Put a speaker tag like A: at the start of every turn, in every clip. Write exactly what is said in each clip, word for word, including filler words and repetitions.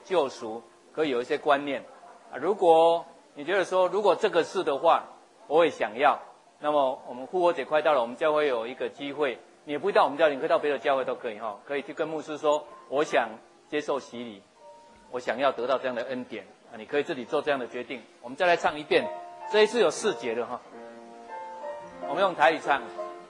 A: 救赎，可以有一些观念啊。如果你觉得说，如果这个是的话，我也想要，那么我们复活节快到了，我们教会有一个机会，你也不一定到我们教会，你可以到别的教会都可以哈，可以去跟牧师说，我想接受洗礼，我想要得到这样的恩典啊，你可以自己做这样的决定。我们再来唱一遍，这一次有四节的哈，我们用台语唱，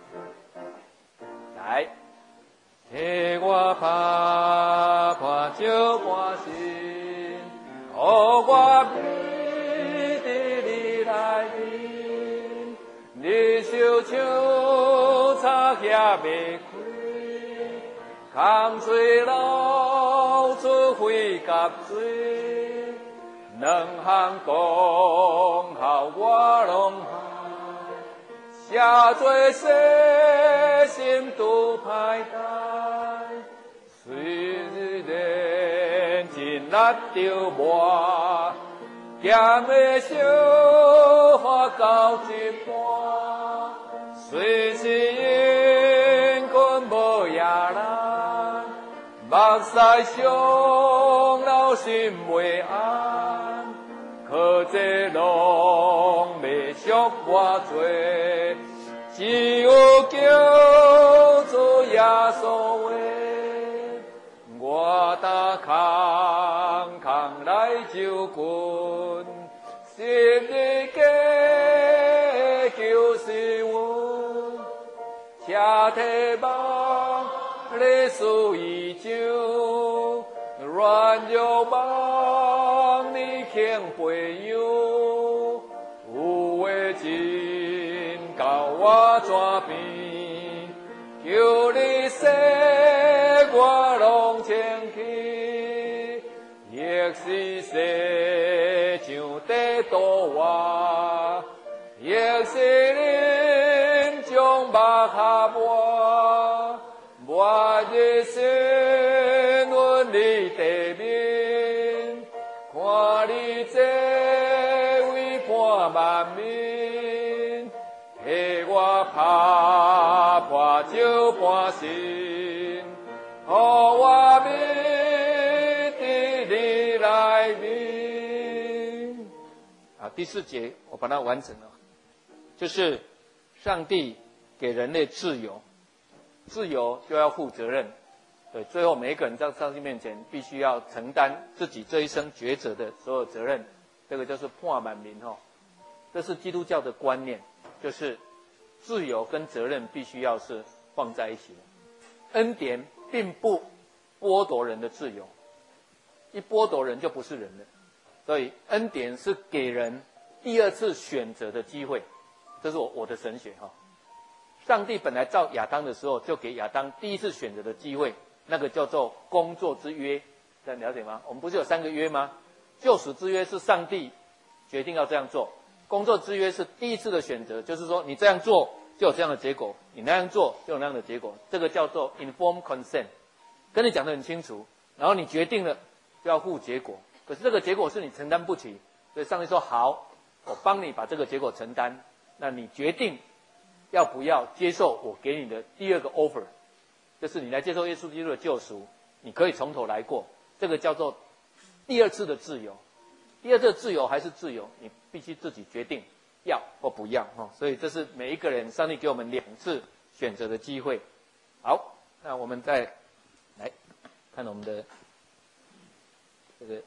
A: 来。替我打破旧关心，予我美的你来临。你手枪插遐袂开，空吹流出灰甲水，两项讲好我拢写做细心都歹干，虽然真力着磨，咸的小花到一半，虽是因困无夜人，目屎伤了心袂安，可这拢袂俗我做。只有叫做耶稣话，我打空空来就滚，心里家就是阮，车体梦咧输伊酒，软弱梦你欠陪友，有话真到我怎边，求你说我拢前去，亦是说像在度我，亦是恁将目合我，我的心阮你地面，看你这位伴万民。替我打破旧半心，予我美的你来临。啊，第四节我把它完成了，就是上帝给人类自由，自由就要负责任。对，最后每一个人在上帝面前必须要承担自己这一生抉择的所有责任，这个就是判万民哈，这是基督教的观念。就是自由跟责任必须要是放在一起的，恩典并不剥夺人的自由，一剥夺人就不是人了。所以恩典是给人第二次选择的机会，这是我我的神学哈。上帝本来造亚当的时候就给亚当第一次选择的机会，那个叫做工作之约，大家了解吗？我们不是有三个约吗？救赎之约是上帝决定要这样做。工作之约是第一次的选择，就是说你这样做就有这样的结果，你那样做就有那样的结果，这个叫做 informed consent， 跟你讲得很清楚，然后你决定了就要负结果，可是这个结果是你承担不起，所以上帝说好，我帮你把这个结果承担，那你决定要不要接受我给你的第二个 offer， 就是你来接受耶稣基督的救赎，你可以从头来过，这个叫做第二次的自由。第二次的自由还是自由，你必须自己决定要或不要哈。所以这是每一个人上帝给我们两次选择的机会。好，那我们再来看我们的这个，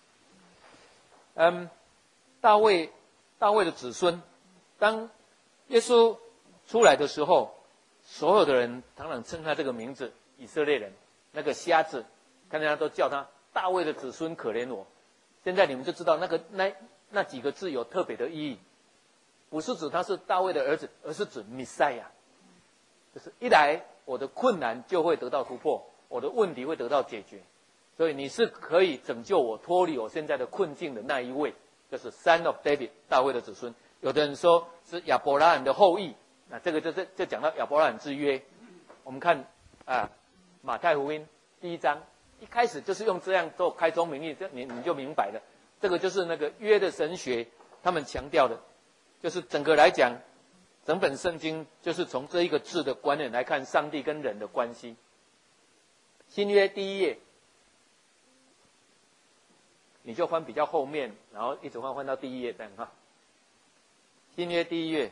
A: 嗯，大卫大卫的子孙，当耶稣出来的时候，所有的人当然称他这个名字以色列人，那个瞎子，看大家都叫他大卫的子孙可怜我。现在你们就知道那个那那几个字有特别的意义，不是指他是大卫的儿子，而是指弥赛亚，就是一来我的困难就会得到突破，我的问题会得到解决，所以你是可以拯救我脱离我现在的困境的那一位，就是 Son of David 大卫的子孙。有的人说是亚伯拉罕的后裔，那这个就是就讲到亚伯拉罕之约。我们看啊马太福音第一章。一开始就是用这样做开宗明义，这你你就明白了，这个就是那个约的神学，他们强调的，就是整个来讲，整本圣经就是从这一个字的观念来看上帝跟人的关系。新约第一页，
B: 你就翻比较后面，然后一直翻翻到第一页这样哈。新约第一页，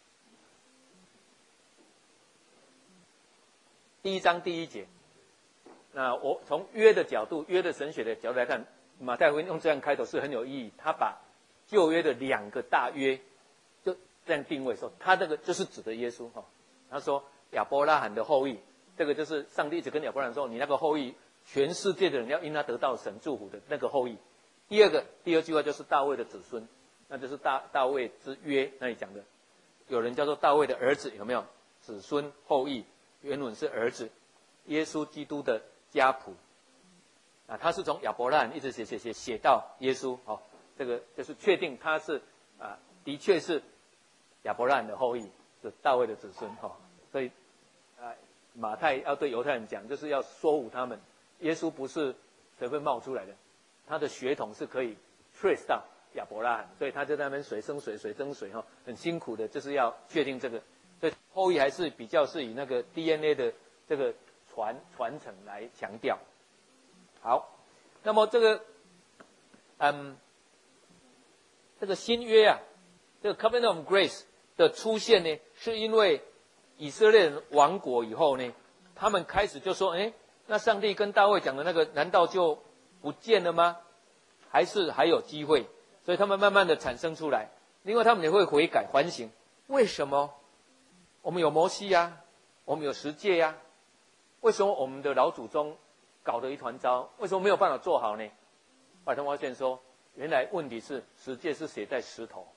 B: 第一章第一节。那我从约的角度，约的神学的角度来看，马太福音用这样开头是很有意义。他把旧约的两个大约就这样定位说，他这个就是指的耶稣哈。他说亚伯拉罕的后裔，这个就是上帝一直跟亚伯拉罕说，你那个后裔，全世界的人要因他得到神祝福的那个后裔。第二个第二句话就是大卫的子孙，那就是大大卫之约那里讲的，有人叫做大卫的儿子，有没有？子孙后裔，原文是儿子，耶稣基督的家谱啊，他是从亚伯拉罕一直写写写写到耶稣，哦，这个就是确定他是啊，的确是亚伯拉罕的后裔，是大卫的子孙，哈、哦，所以啊，马太要对犹太人讲，就是要说服他们，耶稣不是随便冒出来的，他的血统是可以 trace 到亚伯拉罕，所以他就在那边水生水，水生水，哈、哦，很辛苦的，就是要确定这个，所以后裔还是比较是以那个 D N A 的这个传传承来强调。好，那么这个，嗯，这个新约啊，这个 Covenant of Grace 的出现呢，是因为以色列人亡国以后呢，他们开始就说，哎，那上帝跟大卫讲的那个，难道就不见了吗？还是还有机会？所以他们慢慢的产生出来。另外，他们也会悔改反省，为什么我们有摩西呀、啊，我们有十诫呀、啊，为什么我们的老祖宗搞得一团糟？为什么没有办法做好呢？后来他们发现说，原来问题是十诫是写在石头，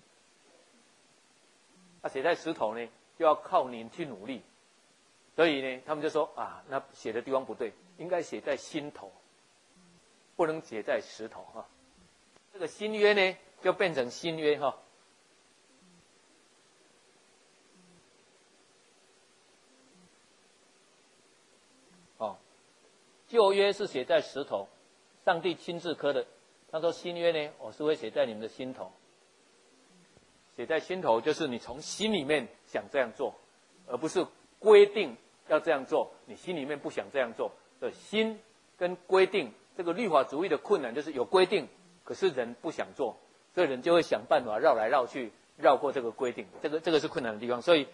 B: 那、啊、写在石头呢，就要靠您去努力。所以呢，他们就说啊，那写的地方不对，应该写在心头，不能写在石头哈。这个新约呢，就变成新约哈。哦，旧约是写在石头，上帝亲自刻的。他说新约呢，我是会写在你们的心头。写在心头，就是你从心里面想这样做，而不是规定要这样做，你心里面不想这样做。所以心跟规定，这个律法主义的困难就是有规定，可是人不想做，所以人就会想办法绕来绕去，绕过这个规定。这个这个是困难的地方。所以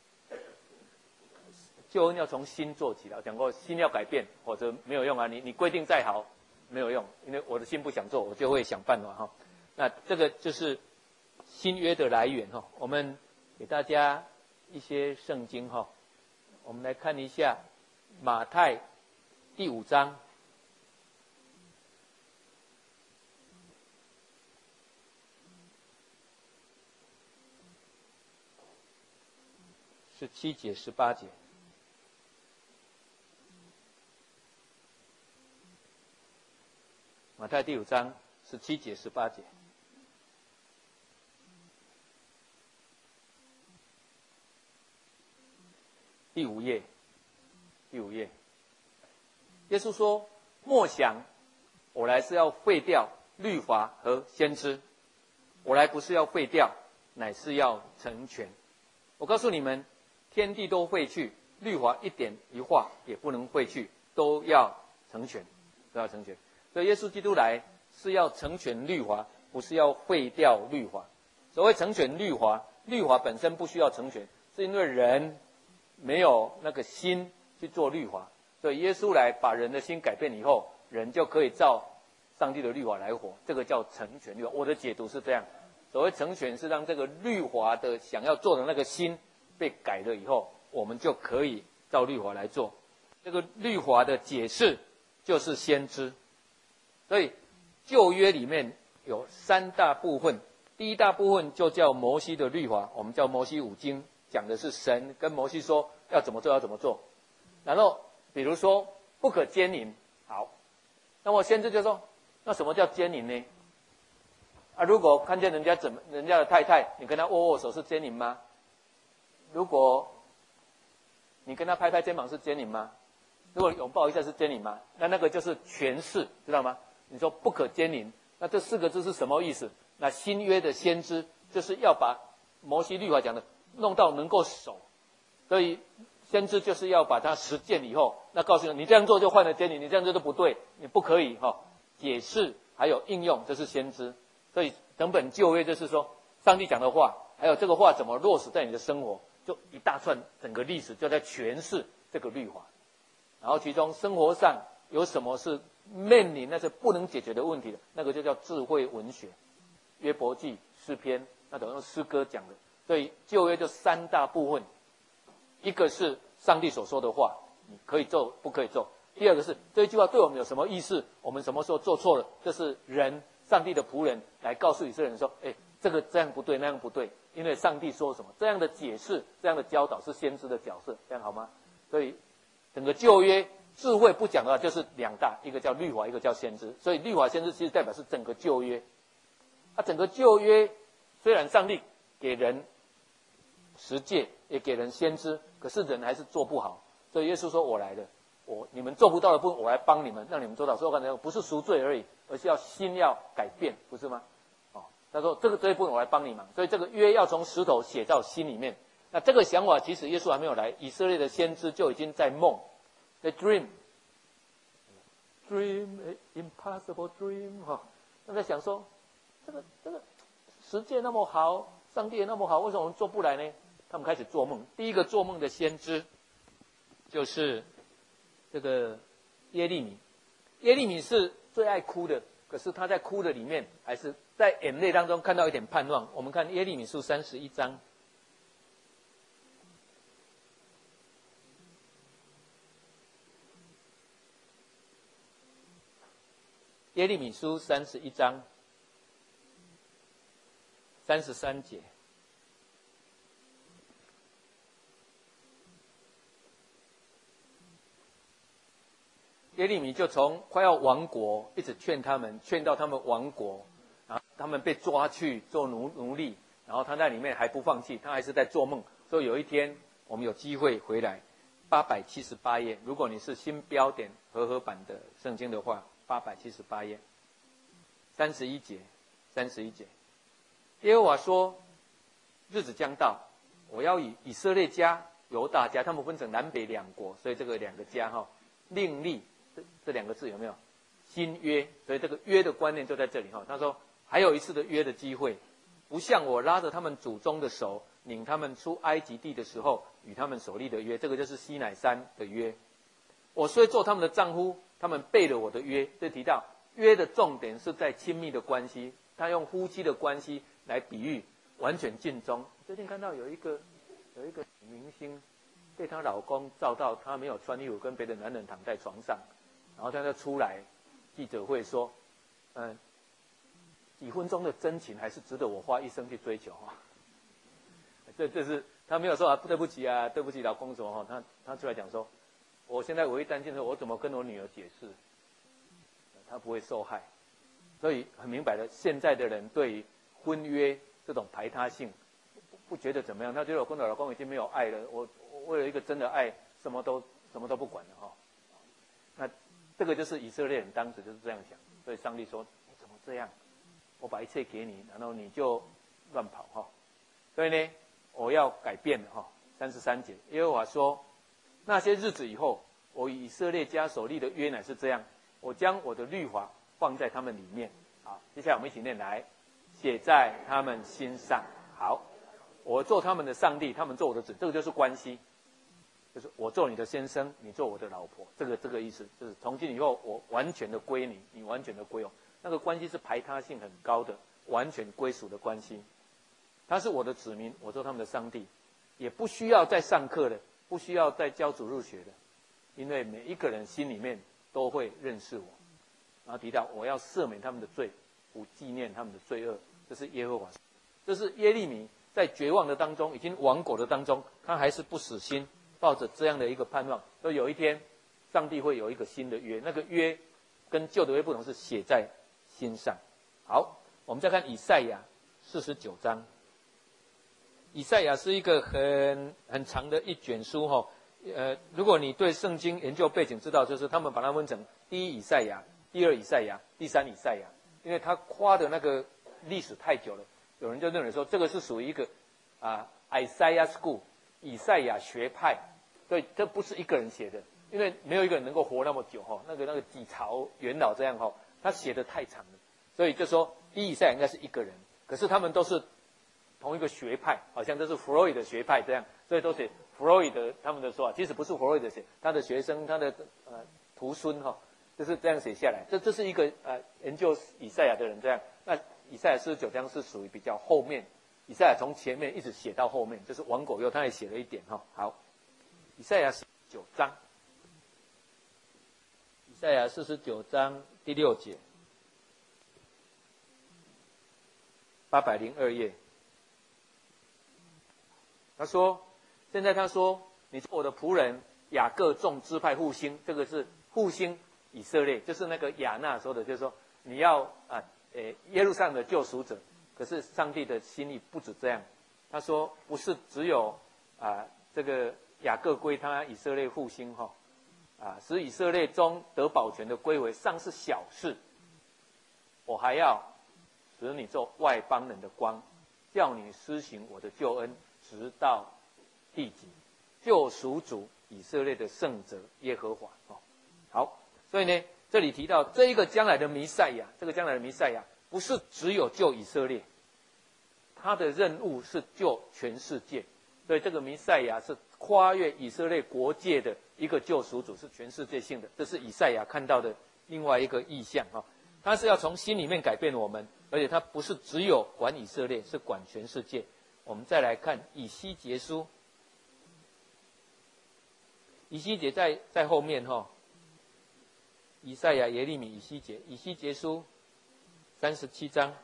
B: 救恩要从心做起来，我讲过，心要改变，否则没有用啊。你你规定再好没有用，因为我的心不想做，我就会想办法哈。那这个就是新约的来源哈。我们给大家一些圣经哈，我们来看一下马太第五章。十七节、十八节。马太第五章十七节、十八节。第五页，第五页。耶稣说：“莫想，我来是要废掉律法和先知。我来不是要废掉，乃是要成全。我告诉你们，天地都废去，律法一点一画也不能废去，都要成全，都要成全。所以耶稣基督来是要成全律法，不是要废掉律法。所谓成全律法，律法本身不需要成全，是因为人没有那个心去做律法。所以耶稣来把人的心改变以后，人就可以照上帝的律法来活，这个叫成全律法。我的解读是这样，所谓成全是让这个律法的想要做的那个心被改了以后，我们就可以照律法来做。这个律法的解释就是先知。所以旧约里面有三大部分，第一大部分就叫摩西的律法，我们叫摩西五经，讲的是神跟摩西说要怎么做要怎么做。然后比如说不可奸淫，好，那么先知就说，那什么叫奸淫呢？啊，如果看见人家怎么人家的太太，你跟他握握手是奸淫吗？如果你跟他拍拍肩膀是奸淫吗？如果拥抱一下是奸淫吗？那那个就是权势，知道吗？你说不可奸淫，那这四个字是什么意思？那新约的先知就是要把摩西律法讲的弄到能够守，所以先知就是要把它实践以后，那告诉你，你这样做就犯了奸淫，你这样做都不对，你不可以哈、哦。解释还有应用，这是先知。所以整本旧约就是说，上帝讲的话，还有这个话怎么落实在你的生活，就一大串整个历史就在诠释这个律法。然后其中生活上有什么是面临那些不能解决的问题的，那个就叫智慧文学，约伯记、诗篇，那种用诗歌讲的。所以旧约就三大部分，一个是上帝所说的话，你可以做不可以做；第二个是这一句话对我们有什么意思，我们什么时候做错了，这是人上帝的仆人来告诉以色列人说，哎，这个这样不对，那样不对，因为上帝说什么，这样的解释，这样的教导是先知的角色，这样好吗？所以整个旧约智慧不讲的话，就是两大，一个叫律法，一个叫先知。所以律法先知其实代表是整个旧约。啊，整个旧约虽然上帝给人十诫，也给人先知，可是人还是做不好。所以耶稣说：“我来了，我你们做不到的部分，我来帮你们，让你们做到。”所以我感觉不是赎罪而已，而是要心要改变，不是吗？哦，他说这个这一部分我来帮你忙，所以这个约要从石头写到心里面。那这个想法，其实耶稣还没有来，以色列的先知就已经在梦，在 dream，dream dream, impossible dream 哈、哦，他在想说，这个这个世界那么好，上帝也那么好，为什么我们做不来呢？他们开始做梦。第一个做梦的先知就是这个耶利米。耶利米是最爱哭的，可是他在哭的里面，还是在眼泪当中看到一点盼望。我们看耶利米书三十一章。耶利米书三十一章三十三节。耶利米就从快要亡国，一直劝他们，劝到他们亡国，然后他们被抓去做奴奴隶，然后他在里面还不放弃，他还是在做梦。所以有一天我们有机会回来，八百七十八页，如果你是新标点和合版的圣经的话，八百七十八页，三十一节，三十一节，耶和华说：日子将到，我要以以色列家、犹大家，他们分成南北两国，所以这个两个家哈，另立。这这两个字有没有新约？所以这个约的观念就在这里哈。他说还有一次的约的机会，不像我拉着他们祖宗的手，领他们出埃及地的时候与他们所立的约，这个就是西乃山的约。我虽做他们的丈夫，他们背了我的约。这提到约的重点是在亲密的关系，他用夫妻的关系来比喻完全尽忠。最近看到有一个有一个明星被她老公照到，她没有穿衣服跟别的男人躺在床上。然后他就出来记者会说，嗯，几分钟的真情还是值得我花一生去追求哈。这这是他没有说啊，对不起啊，对不起老公什么哈，他他出来讲说，我现在唯一担心的是我怎么跟我女儿解释，她不会受害。所以很明白的，现在的人对于婚约这种排他性不不觉得怎么样，他觉得我跟我老公已经没有爱了，我我为了一个真的爱，什么都什么都不管了哈。那这个就是以色列人当时就是这样想，所以上帝说：“你怎么这样？我把一切给你，然后你就乱跑哈。”所以呢，我要改变了哈。三十三节，耶和华说：“那些日子以后，我以以色列家所立的约乃是这样，我将我的律法放在他们里面。”好，接下来我们一起念来，写在他们心上。好，我做他们的上帝，他们做我的子，这个就是关系。就是我做你的先生，你做我的老婆，这个这个意思，就是从今以后我完全的归你，你完全的归我。那个关系是排他性很高的，完全归属的关系。他是我的子民，我做他们的上帝，也不需要再上课的，不需要再教主日学的，因为每一个人心里面都会认识我。然后提到我要赦免他们的罪，不纪念他们的罪恶，这是耶和华。这是耶利米在绝望的当中，已经亡国的当中，他还是不死心。抱着这样的一个盼望，说有一天，上帝会有一个新的约，那个约跟旧的约不同，是写在心上。好，我们再看以赛亚四十九章。以赛亚是一个很很长的一卷书哈。呃，如果你对圣经研究背景知道，就是他们把它分成第一以赛亚、第二以赛亚、第三以赛亚，因为他花的那个历史太久了，有人就认为说这个是属于一个啊 Isaiah School。以赛亚学派，所以这不是一个人写的，因为没有一个人能够活那么久哈。那个那个几朝元老这样哈， 他写的太长了，所以就说第一以赛亚应该是一个人，可是他们都是同一个学派，好像都是弗洛伊德学派这样，所以都写弗洛伊德他们的说法，其实不是弗洛伊德写，他的学生他的呃徒孙哈、哦、就是这样写下来。这这是一个呃研究以赛亚的人这样。那以赛亚四十九章是属于比较后面，以赛亚从前面一直写到后面，就是王果佑他也写了一点哈、哦。好，以赛亚四十九章，以赛亚四十九章第六节，八百零二页。他说：“现在他说，你做我的仆人，雅各众支派复兴，这个是复兴以色列，就是那个亚纳说的，就是说你要啊，呃，耶路撒冷的救赎者。可是上帝的心意不止这样，他说不是只有啊这个雅各归他，以色列复兴哈，啊使以色列中得保全的归回，尚是小事，我还要使你做外邦人的光，叫你施行我的救恩。”直到地极，救赎主以色列的圣者耶和华哦，好，所以呢，这里提到这一个将来的弥赛亚，这个将来的弥赛亚不是只有救以色列，他的任务是救全世界，所以这个弥赛亚是跨越以色列国界的一个救赎主，是全世界性的，这是以赛亚看到的另外一个意象哈、哦，他是要从心里面改变我们，而且他不是只有管以色列，是管全世界。我们再来看以西结书，以西结在在后面哈、哦，以赛亚、耶利米、以西结，以西结书三十七章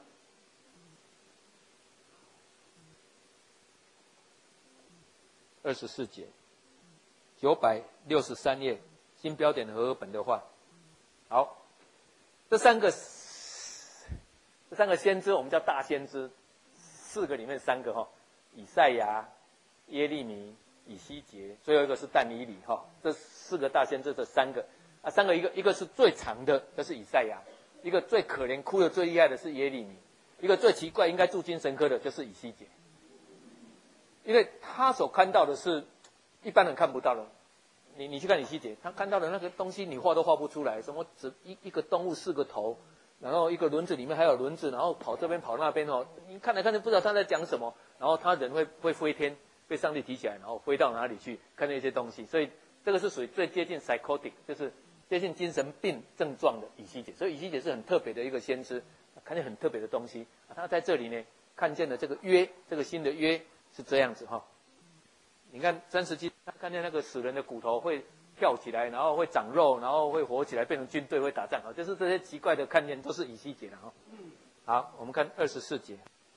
B: 二十四节，九百六十三页新标点和合本的话，好，这三个这三个先知我们叫大先知。四个里面三个哈，以赛亚、耶利米、以西结，最后一个是但以理哈。这四个大先知，这三个啊，三个一个一个是最长的，这是以赛亚；一个最可怜、哭得最厉害的是耶利米；一个最奇怪、应该住精神科的就是以西结。因为他所看到的是一般人看不到的。你你去看以西结，他看到的那个东西，你画都画不出来，什么只一一个动物四个头。然后一个轮子里面还有轮子，然后跑这边跑那边哦，你看来看去不知道他在讲什么。然后他人会会飞天，被上帝提起来，然后飞到哪里去看那些东西。所以这个是属于最接近 psychotic， 就是接近精神病症状的以西结。所以以西结是很特别的一个先知，看见很特别的东西。他在这里呢看见了这个约，这个新的约是这样子哈、哦。你看三十七，他看见那个死人的骨头会跳起来，然后会长肉，然后会活起来，变成军队会打仗啊，就是这些奇怪的看见都是以西结了哈。好，我们看二十四节。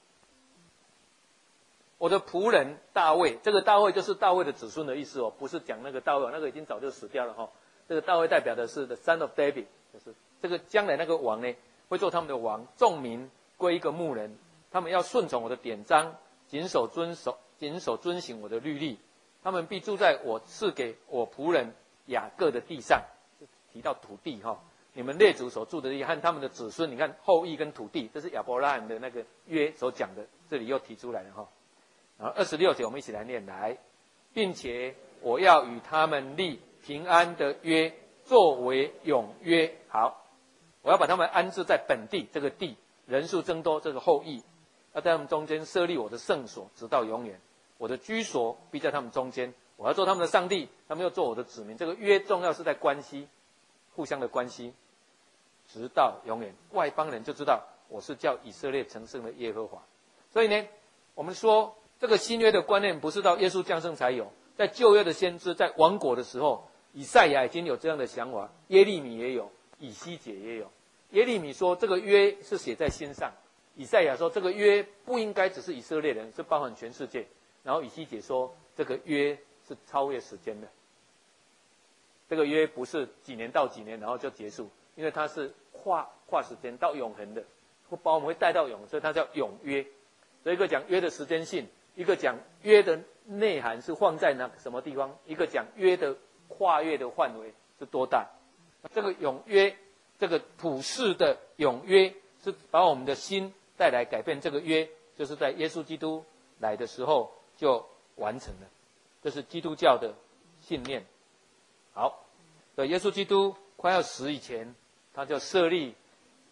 B: 我的仆人大卫，这个大卫就是大卫的子孙的意思哦，不是讲那个大卫，那个已经早就死掉了哈、哦。这个大卫代表的是 the son of David， 就是这个将来那个王呢，会做他们的王，众民归一个牧人，他们要顺从我的典章，谨守遵守，谨守遵行我的律例，他们必住在我赐给我仆人雅各的地上，提到土地哈、哦，你们列祖所住的地和他们的子孙，你看后裔跟土地，这是亚伯拉罕的那个约所讲的，这里又提出来了哈、哦。然后二十六节我们一起来念来，并且我要与他们立平安的约，作为永约。好，我要把他们安置在本地这个地，人数增多这个后裔，要在他们中间设立我的圣所，直到永远。我的居所必在他们中间。我要做他们的上帝，他们要做我的子民。这个约重要是在关系，互相的关系，直到永远。外邦人就知道我是叫以色列成圣的耶和华。所以呢，我们说这个新约的观念不是到耶稣降生才有，在旧约的先知在亡国的时候，以赛亚已经有这样的想法，耶利米也有，以西结也有。耶利米说这个约是写在心上，以赛亚说这个约不应该只是以色列人，是包含全世界。然后以西结说这个约是超越时间的，这个约不是几年到几年然后就结束，因为它是跨跨时间到永恒的，会把我们会带到永恒，所以它叫永约。所以一个讲约的时间性，一个讲约的内涵是放在哪什么地方，一个讲约的跨越的范围是多大。这个永约，这个普世的永约，是把我们的心带来改变。这个约就是在耶稣基督来的时候就完成了，这是基督教的信念。好，对，耶稣基督快要死以前，他就设立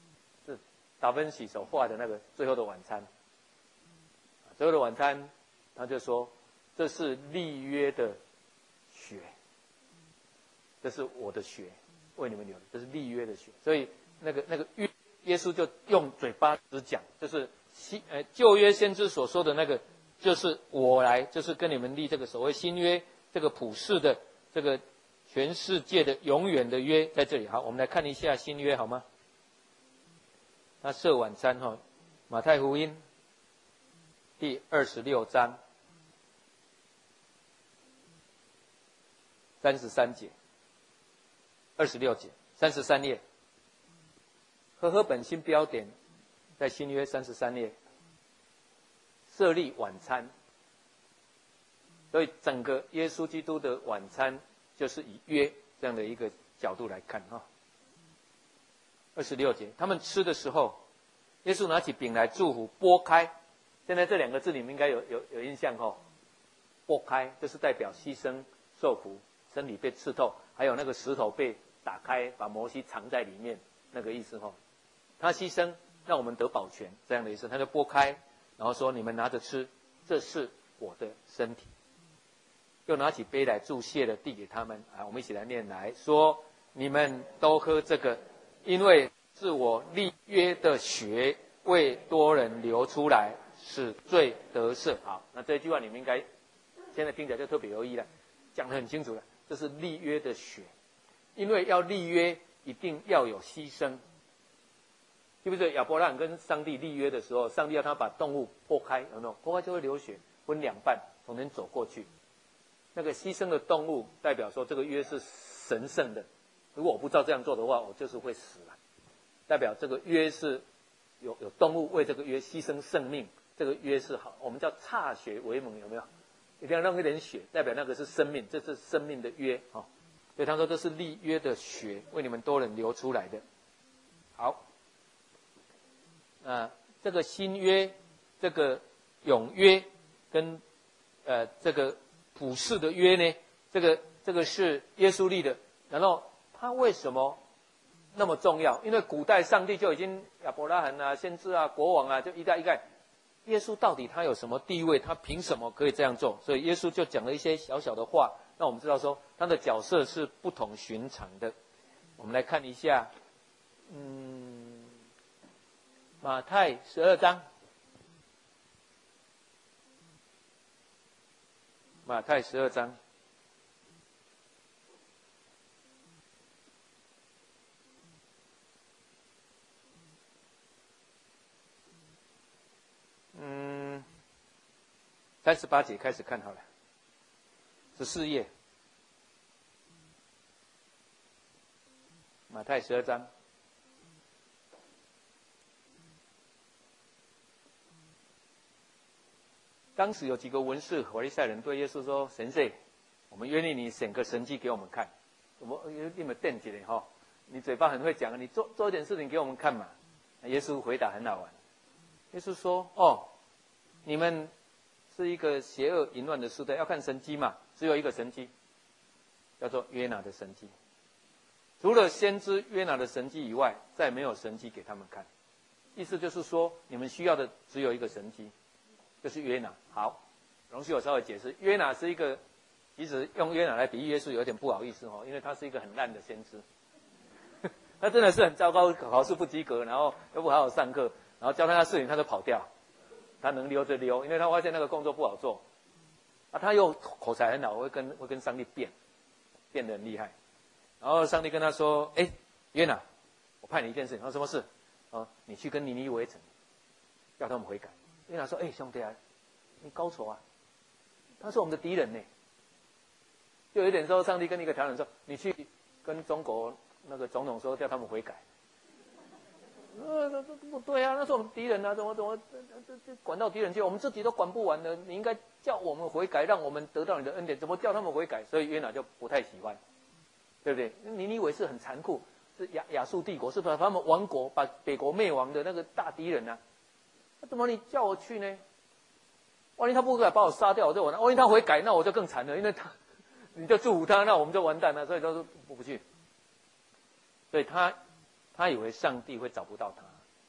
B: 达芬奇所画的那个《最后的晚餐》。最后的晚餐，他就说这是立约的血，这是我的血，为你们流的，这是立约的血。所以那个那个约，耶稣就用嘴巴只讲，就是新呃旧约先知所说的那个，就是我来，就是跟你们立这个所谓新约，这个普世的这个全世界的永远的约在这里。好，我们来看一下新约好吗？他设晚餐哈，马太福音第二十六章三十三节，二十六节，三十三页。和合本新标点在新约三十三页，设立晚餐。所以整个耶稣基督的晚餐就是以约这样的一个角度来看哈。二十六节，他们吃的时候，耶稣拿起饼来祝福，拨开。现在这两个字你们应该有有有印象哈，拨开就是代表牺牲受苦，身体被刺透，还有那个石头被打开，把摩西藏在里面那个意思哈。他牺牲让我们得保全这样的意思，他就拨开，然后说你们拿着吃，这是我的身体。又拿起杯来祝谢的递给他们啊，我们一起来念来说，你们都喝这个，因为是我立约的血为多人流出来，使罪得赦。好，那这句话你们应该现在听起来就特别有意义了，讲得很清楚了，这是立约的血，因为要立约一定要有牺牲。记不记得亚伯拉罕跟上帝立约的时候，上帝要他把动物剖开，有没有？剖开就会流血，分两半，从那边走过去。那个牺牲的动物代表说这个约是神圣的，如果我不照这样做的话，我就是会死了。代表这个约是有有动物为这个约牺牲生命，这个约是好，我们叫歃血为盟，有没有？一定要让一点血，代表那个是生命，这是生命的约啊、哦。所以他说这是立约的血，为你们多人流出来的。好。啊，这个新约，这个永约，跟呃这个普世的约呢，这个这个是耶稣立的。然后他为什么那么重要？因为古代上帝就已经亚伯拉罕啊、先知啊、国王啊，就一代一代。耶稣到底他有什么地位？他凭什么可以这样做？所以耶稣就讲了一些小小的话，让我们知道说他的角色是不同寻常的。我们来看一下，嗯。马太十二章，马太十二章，嗯，三十八节开始看好了，十四页，马太十二章。当时有几个文士法利赛人对耶稣说：“神社，我们愿意你显个神迹给我们看。我们有你们惦记的哈，你嘴巴很会讲，你做做一点事情给我们看嘛。”耶稣回答很好玩，耶稣说：“哦，你们是一个邪恶淫乱的时代，要看神迹嘛，只有一个神迹，叫做约拿的神迹。除了先知约拿的神迹以外，再没有神迹给他们看。意思就是说，你们需要的只有一个神迹。”就是约拿。好，容许我稍微解释，约拿是一个，其实用约拿来比喻耶稣有点不好意思哦，因为他是一个很烂的先知，他真的是很糟糕，考试不及格，然后又不好好上课，然后教他的事情他就跑掉，他能溜就溜，因为他发现那个工作不好做，啊，他又口才很好，会跟会跟上帝辩，辩得很厉害，然后上帝跟他说：“哎，约拿，我派你一件事情。”他说：“什么事？啊，你去跟尼尼微城，叫他们悔改。”约拿说：“哎，兄弟啊，你高手啊，他是我们的敌人呢。”就有点说，上帝跟一个条人说：“你去跟中国那个总统说，叫他们悔改。”呃，这这不对啊，那是我们敌人啊，怎么怎么这这管到敌人去？我们自己都管不完的，你应该叫我们悔改，让我们得到你的恩典，怎么叫他们悔改？所以约拿就不太喜欢，对不对？尼尼微是很残酷，是亚亚述帝国，是把他们亡国，把北国灭亡的那个大敌人啊。那怎么你叫我去呢？万一他不悔改把我杀掉，我就完了；万一他悔改，那我就更惨了，因为他你就祝福他，那我们就完蛋了。所以都是不不去。所以他他以为上帝会找不到他，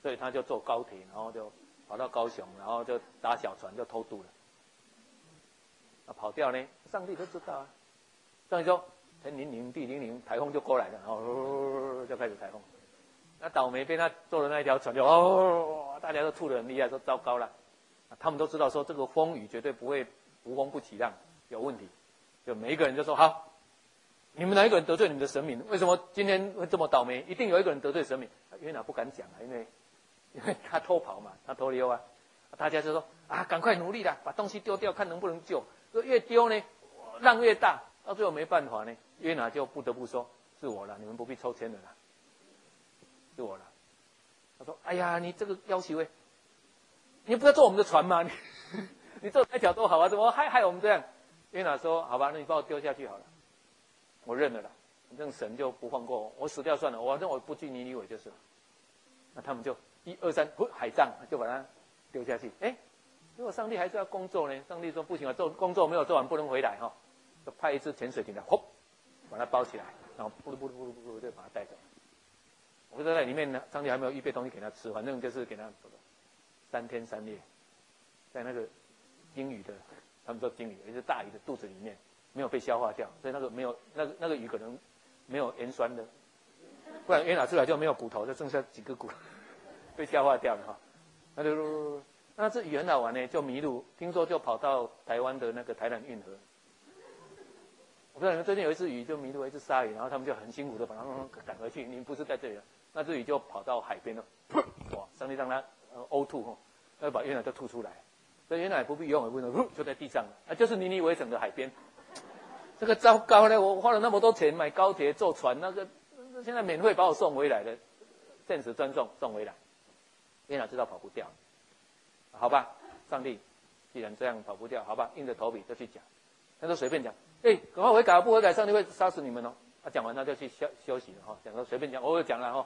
B: 所以他就坐高铁，然后就跑到高雄，然后就搭小船就偷渡了。啊，跑掉呢，上帝都知道啊。上帝说天灵灵地灵灵，台风就过来了，然后、呃、就开始台风。那倒霉被他坐的那一条船就哦，大家都吐得很厉害，说糟糕了。啊、他们都知道说这个风雨绝对不会无风不起浪，有问题。就每一个人就说好，你们哪一个人得罪你们的神明？为什么今天会这么倒霉？一定有一个人得罪神明。约拿不敢讲啊，因为因为他偷跑嘛，他偷溜啊。大家就说啊，赶快努力啦，把东西丢掉，看能不能救。越丢呢，浪越大，到最后没办法呢，约拿就不得不说是我了，你们不必抽签了啦，是我了。他说：哎呀，你这个要求哎，你不要坐我们的船吗？你你坐那条多好啊，怎么害害我们这样？约拿说：好吧，那你把我丢下去好了，我认了啦。反正神就不放过我，我死掉算了，反正我不惧尼尼微就是了。那他们就一二三，呼，海葬，就把他丢下去。哎，结果上帝还是要工作呢。上帝说不行啊，做工作没有做完不能回来哈、哦，就派一支潜水艇来，轰，把它包起来，然后噗噜噗噜噗噜噗噜就把它带走。我就在里面呢，上帝还没有预备东西给他吃，反正就是给他三天三夜，在那个鲸鱼的，他们说鲸鱼，也就是大鱼的肚子里面没有被消化掉，所以那个没有那个那个鱼可能没有盐酸的，不然约拿出来就没有骨头，就剩下几个骨被消化掉了哈。那就那这鱼很好玩呢，就迷路，听说就跑到台湾的那个台南运河。我不知道你们最近有一只鱼就迷路，一只鲨鱼，然后他们就很辛苦的把它赶回去。你们不是在这里了，那只鱼就跑到海边了，哇！上帝让它呃呕吐哈，要把约拿就吐出来。所以约拿也不必游泳，也不能，就在地上了，啊，就是尼尼微城的海边。这个糟糕呢！我花了那么多钱买高铁坐船，那个现在免费把我送回来的，限时专送送回来。约拿知道跑不掉，好吧？上帝既然这样跑不掉，好吧，硬着头皮就去讲。他就随便讲，哎，赶快悔改，不悔改，上帝会杀死你们哦。他讲完他就去休休息了哈，讲说随便讲，我有讲了哈。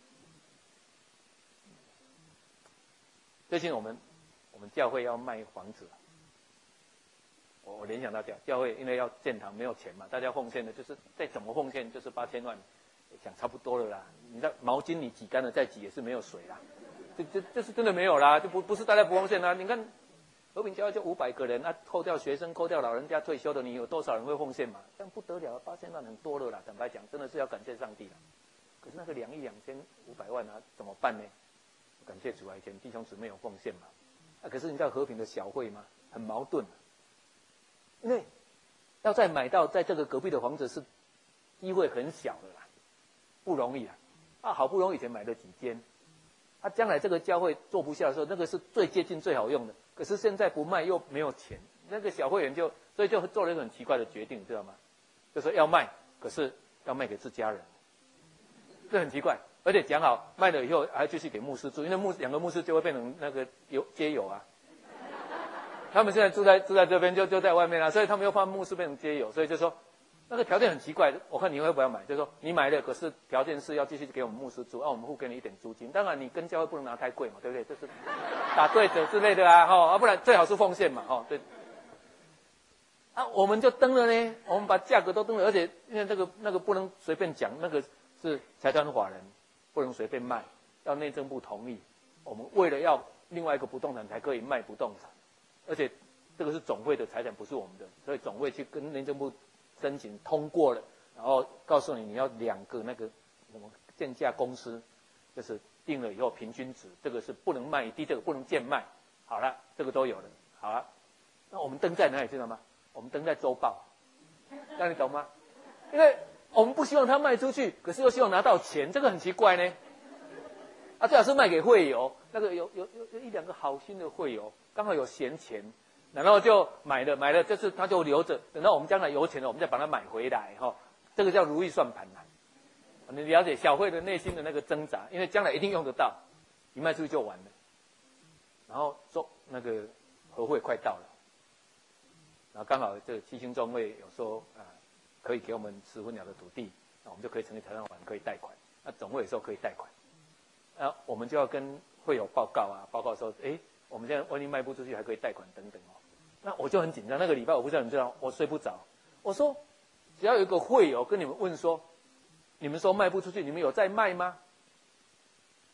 B: 最近我们我们教会要卖房子，我我联想到教教会因为要建堂没有钱嘛，大家奉献的就是再怎么奉献就是八千万，讲差不多了啦。你知道毛巾你挤干了再挤也是没有水啦，这这这是真的没有啦，就不不是大家不奉献啦。你看和平教会就五百个人，那、啊、扣掉学生，扣掉老人家退休的，你有多少人会奉献嘛？这样不得了，八千万很多了啦。坦白讲，真的是要感谢上帝了。可是那个两亿两千五百万啊，怎么办呢？感谢主啊，以前弟兄姊妹有奉献嘛。啊，可是你知道和平的小会吗？很矛盾，因为要再买到在这个隔壁的房子是机会很小的啦，不容易啊。啊，好不容易以前买了几间。他、啊、将来这个教会做不下的时候，那个是最接近最好用的。可是现在不卖又没有钱，那个小会员就所以就做了一个很奇怪的决定，知道吗？就说要卖，可是要卖给自家人，这很奇怪。而且讲好卖了以后还继续给牧师住，因为牧两个牧师就会变成那个友街友啊。他们现在住在住在这边就就在外面啊，所以他们又怕牧师变成街友，所以就说。那个条件很奇怪，我看你会不会买？就是说你买了，可是条件是要继续给我们牧师租，啊，我们付给你一点租金。当然你跟教会不能拿太贵嘛，对不对？这是打对折之类的啊，哈、哦，啊，不然最好是奉献嘛，哈、哦，对。啊，我们就登了呢，我们把价格都登了，而且因为这个那个不能随便讲，那个是财团法人，不能随便卖，要内政部同意。我们为了要另外一个不动产才可以卖不动产，而且这个是总会的财产，不是我们的，所以总会去跟内政部。申请通过了，然后告诉你你要两个那个什么建价公司，就是定了以后平均值，这个是不能卖低，这个不能贱卖。好了，这个都有了，好了，那我们登在哪里知道吗？我们登在周报，那你懂吗？因为我们不希望它卖出去，可是又希望拿到钱，这个很奇怪呢。啊，最好是卖给会友，那个有有有有一两个好心的会友，刚好有闲钱。然后就买了，买了就是他就留着，等到我们将来有钱了，我们再把它买回来哈、哦。这个叫如意算盘呐。你了解小慧的内心的那个挣扎，因为将来一定用得到，一卖出去就完了。然后说那个和会快到了，然后刚好这个七星中会有说啊，可以给我们十分鸟的土地，那我们就可以成立财产法人可以贷款。那总会有时候可以贷款，啊，我们就要跟会有报告啊，报告说，哎，我们现在万一卖不出去还可以贷款等等哦。那我就很紧张，那个礼拜我不知道你知道，我睡不着。我说，只要有一个会友跟你们问说，你们说卖不出去，你们有在卖吗？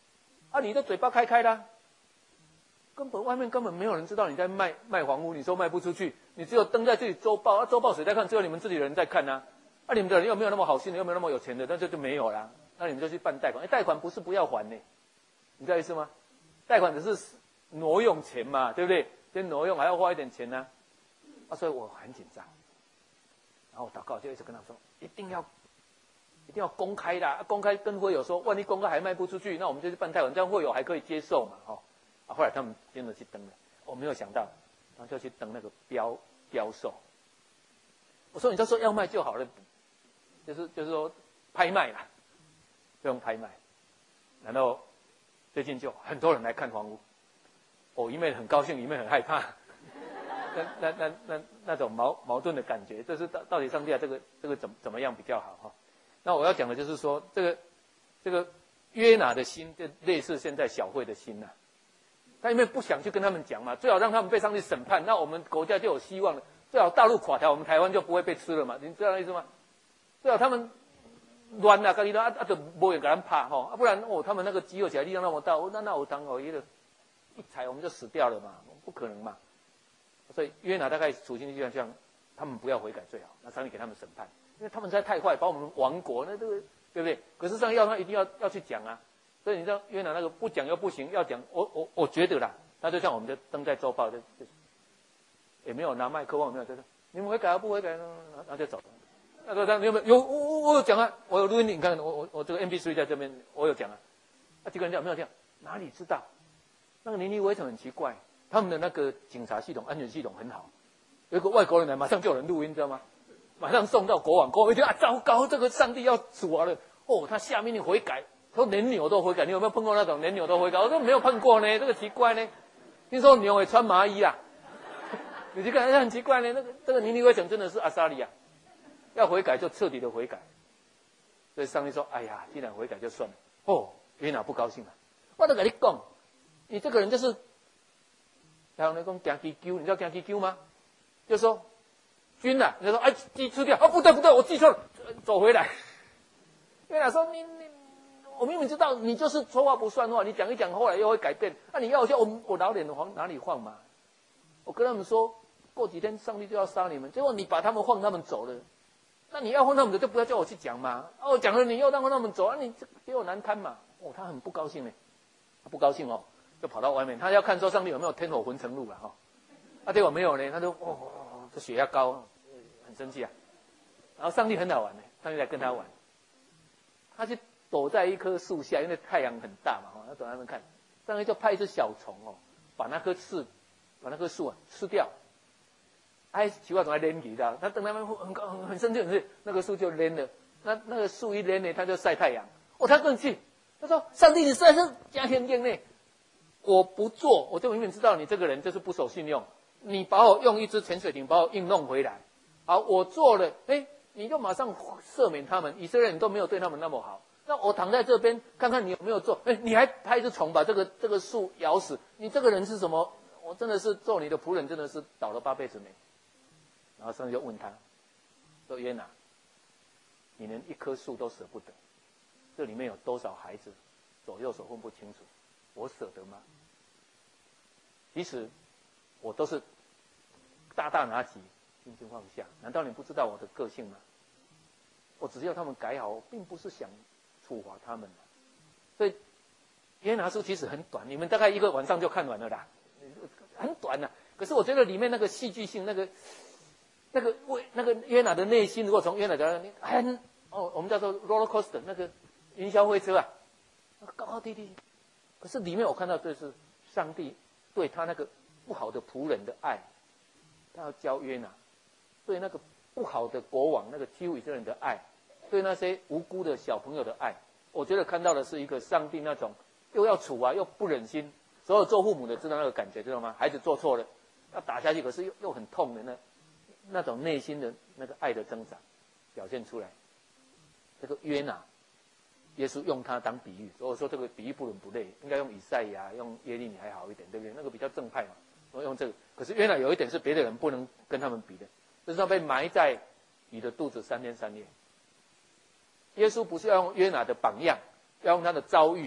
B: 啊，你的嘴巴开开啦，根本外面根本没有人知道你在卖卖房屋，你说卖不出去，你只有登在这里周报，啊，周报谁在看？只有你们自己人在看呐、啊。啊，你们的人又没有那么好心的，又没有那么有钱的，那就就没有啦。那你们就去办贷款，哎，贷款不是不要还呢，你知道意思吗？贷款只是挪用钱嘛，对不对？先挪用还要花一点钱呢、啊，啊，所以我很紧张。然后祷告就一直跟他说，一定要，一定要公开的，公开跟会友说，万一公开还卖不出去，那我们就去办贷款，这样会友还可以接受嘛，哦。啊，后来他们真的去登了，我没有想到，然后就去登那个标标售。我说你就说要卖就好了，就是就是说拍卖啦，就用拍卖。然后最近就很多人来看房屋，我一面很高兴，一面很害怕，那那那那那种矛矛盾的感觉，这是到到底上帝啊，这个这个怎怎么样比较好哈？那我要讲的就是说，这个这个约拿的心，就类似现在小会的心呐、啊。他因为不想去跟他们讲嘛，最好让他们被上帝审判，那我们国家就有希望了。最好大陆垮台，我们台湾就不会被吃了嘛，你知道那意思吗？最好他们乱啊，自己都啊啊，就没人给他们怕哈，啊不然哦，他们那个集合起来力量那么大，哦、那那我当哦一个一踩我们就死掉了嘛，不可能嘛。所以约拿大概处境就像这样，他们不要悔改最好，那上帝给他们审判，因为他们实在太坏，把我们亡国，那这个对不对？可是上帝要他一定要要去讲啊。所以你知道约拿那个不讲又不行，要讲，我我我觉得啦，那就像我们的登在周报，就就也没有拿麦克风，没有，就是你们悔改不悔改呢？然后就走了。那个他有没有有我我有讲啊，我有录音，你看我我我这个 M P 三 在这边，我有讲啊。啊，几个人讲没有讲，哪里知道？那个尼尼微城很奇怪，他们的那个警察系统、安全系统很好，有一个外国人来，马上就有人录音，知道吗？马上送到国王，国王一听啊，糟糕，这个上帝要处罚了。哦，他下命令悔改。说连牛都悔改，你有没有碰过那种连牛都悔改？我说没有碰过呢，这个奇怪呢。听说牛也穿麻衣啊，你去看，很奇怪呢。那个这个尼尼微城真的是阿萨利亚，要悔改就彻底的悔改。所以上帝说：“哎呀，既然悔改就算了。”哦，约拿不高兴了。我都跟你讲，你这个人就是，台湾人讲行鸡揪，你知道行鸡揪吗？就说君啊，你说哎鸡吃掉，哦不对不对，我记错了，走回来。约拿说你你。我明明知道你就是说话不算话，你讲一讲，后来又会改变。那、啊、你要叫我我老脸往哪里放嘛？我跟他们说，过几天上帝就要杀你们，结果你把他们放他们走了。那你要放他们走，就不要叫我去讲嘛。哦，讲了你又让他们走，啊，你这给我难堪嘛。哦，他很不高兴呢，他不高兴哦，就跑到外面，他要看说上帝有没有天火焚城路了哈。啊，结果没有呢，他就哦，这血压高，很生气啊。然后上帝很好玩呢，上帝来跟他玩，他去。躲在一棵树下，因为太阳很大嘛，他躲在那边看。上帝就派一只小虫哦，把那棵刺，把那棵树啊吃掉。哎，奇怪，怎么还连起的？他等他们很很很生气，很生气，那个树就连了。那那个树一连呢，他就晒太阳。哦，他更气，他说：“上帝，你实在是加天定呢！我不做，我就明明知道你这个人就是不守信用。你把我用一只潜水艇把我硬弄回来，好，我做了，哎，你就马上赦免他们。以色列人都没有对他们那么好。”那我躺在这边，看看你有没有做。哎，你还派一只虫把这个这个树咬死，你这个人是什么？我真的是做你的仆人，真的是倒了八辈子霉。然后上帝就问他，说约拿，你连一棵树都舍不得，这里面有多少孩子，左右手分不清楚，我舍得吗？其实我都是大大拿起，轻轻放下。难道你不知道我的个性吗？我只是要他们改好，并不是想处罚他们。所以约拿书其实很短，你们大概一个晚上就看完了啦，很短呐、啊。可是我觉得里面那个戏剧性，那个那个为那个约拿的内心，如果从约拿讲，很哦，我们叫做 roller coaster 那个云霄飞车啊，那个高高低低。可是里面我看到这是上帝对他那个不好的仆人的爱，他要教约拿对那个不好的国王那个欺负以色列人的爱，对那些无辜的小朋友的爱，我觉得看到的是一个上帝那种又要处啊又不忍心，所有做父母的知道那个感觉，知道吗？孩子做错了要打下去，可是又又很痛的那那种内心的那个爱的挣扎表现出来。这个约拿，耶稣用他当比喻，所以我说这个比喻不伦不类，应该用以赛亚、用耶利米还好一点，对不对？那个比较正派嘛，我用这个。可是约拿有一点是别的人不能跟他们比的，就是他被埋在你的肚子三天三夜。耶稣不是要用约拿的榜样，要用他的遭遇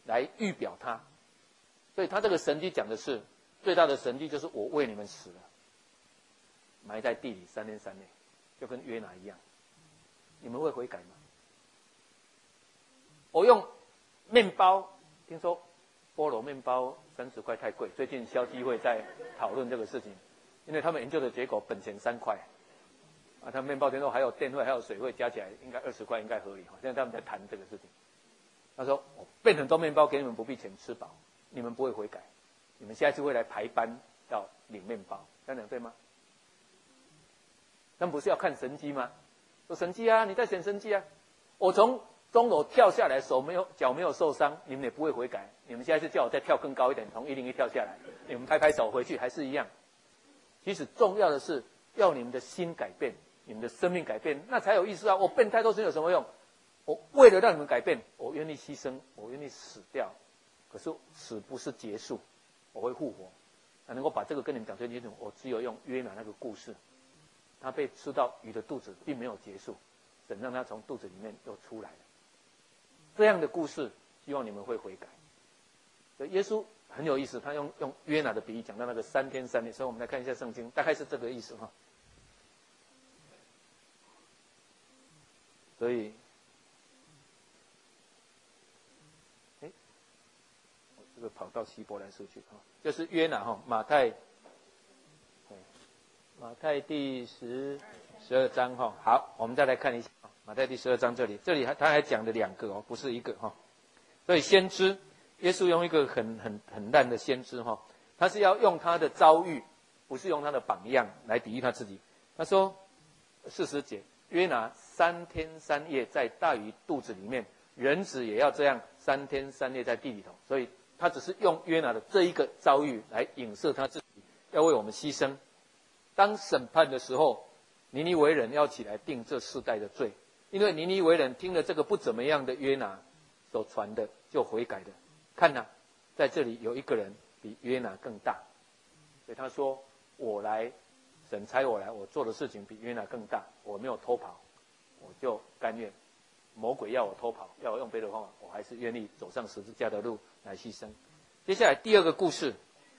B: 来预表他。所以他这个神迹讲的是最大的神迹，就是我为你们死了，埋在地里三天三夜，就跟约拿一样。你们会悔改吗？我用面包，听说菠萝面包三十块太贵，最近消基会在讨论这个事情，因为他们研究的结果本钱三块，啊，他们面包听说还有电费还有水费加起来应该二十块，应该合理。现在他们在谈这个事情。他说我变很多面包给你们，不必钱吃饱，你们不会悔改，你们下一次会来排班要领面包，这样讲对吗？那不是要看神迹吗？说神迹啊，你在显神迹啊！我从钟楼跳下来，手没有脚没有受伤，你们也不会悔改。你们下一次叫我再跳更高一点，从一零一跳下来，你们拍拍手回去还是一样。其实重要的是要你们的心改变，你们的生命改变，那才有意思啊！我变太多神有什么用？我为了让你们改变，我愿意牺牲，我愿意死掉。可是死不是结束，我会复活。那能够把这个跟你们讲最清楚，我只有用约拿那个故事。他被吃到鱼的肚子，并没有结束，神让他从肚子里面又出来了。这样的故事，希望你们会悔改。所以耶稣很有意思，他用用约拿的比喻讲到那个三天三夜。所以我们来看一下圣经，大概是这个意思哈。所以，哎，我这个跑到希伯来书去哈，就是约拿哈，马太。马太第十十二章哈，好，我们再来看一下马太第十二章这里，这里还他还讲了两个哦，不是一个哈。所以先知，耶稣用一个很很很烂的先知哈，他是要用他的遭遇，不是用他的榜样来比喻他自己。他说四十节，约拿三天三夜在大鱼肚子里面，人子也要这样三天三夜在地里头。所以他只是用约拿的这一个遭遇来影射他自己，要为我们牺牲。当审判的时候，尼尼微人要起来定这世代的罪，因为尼尼微人听了这个不怎么样的约拿所传的，就悔改的。看呐、啊，在这里有一个人比约拿更大，所以他说：“我来，神差我来，我做的事情比约拿更大，我没有偷跑，我就甘愿。魔鬼要我偷跑，要我用别的方法，我还是愿意走上十字架的路来牺牲。”接下来第二个故事。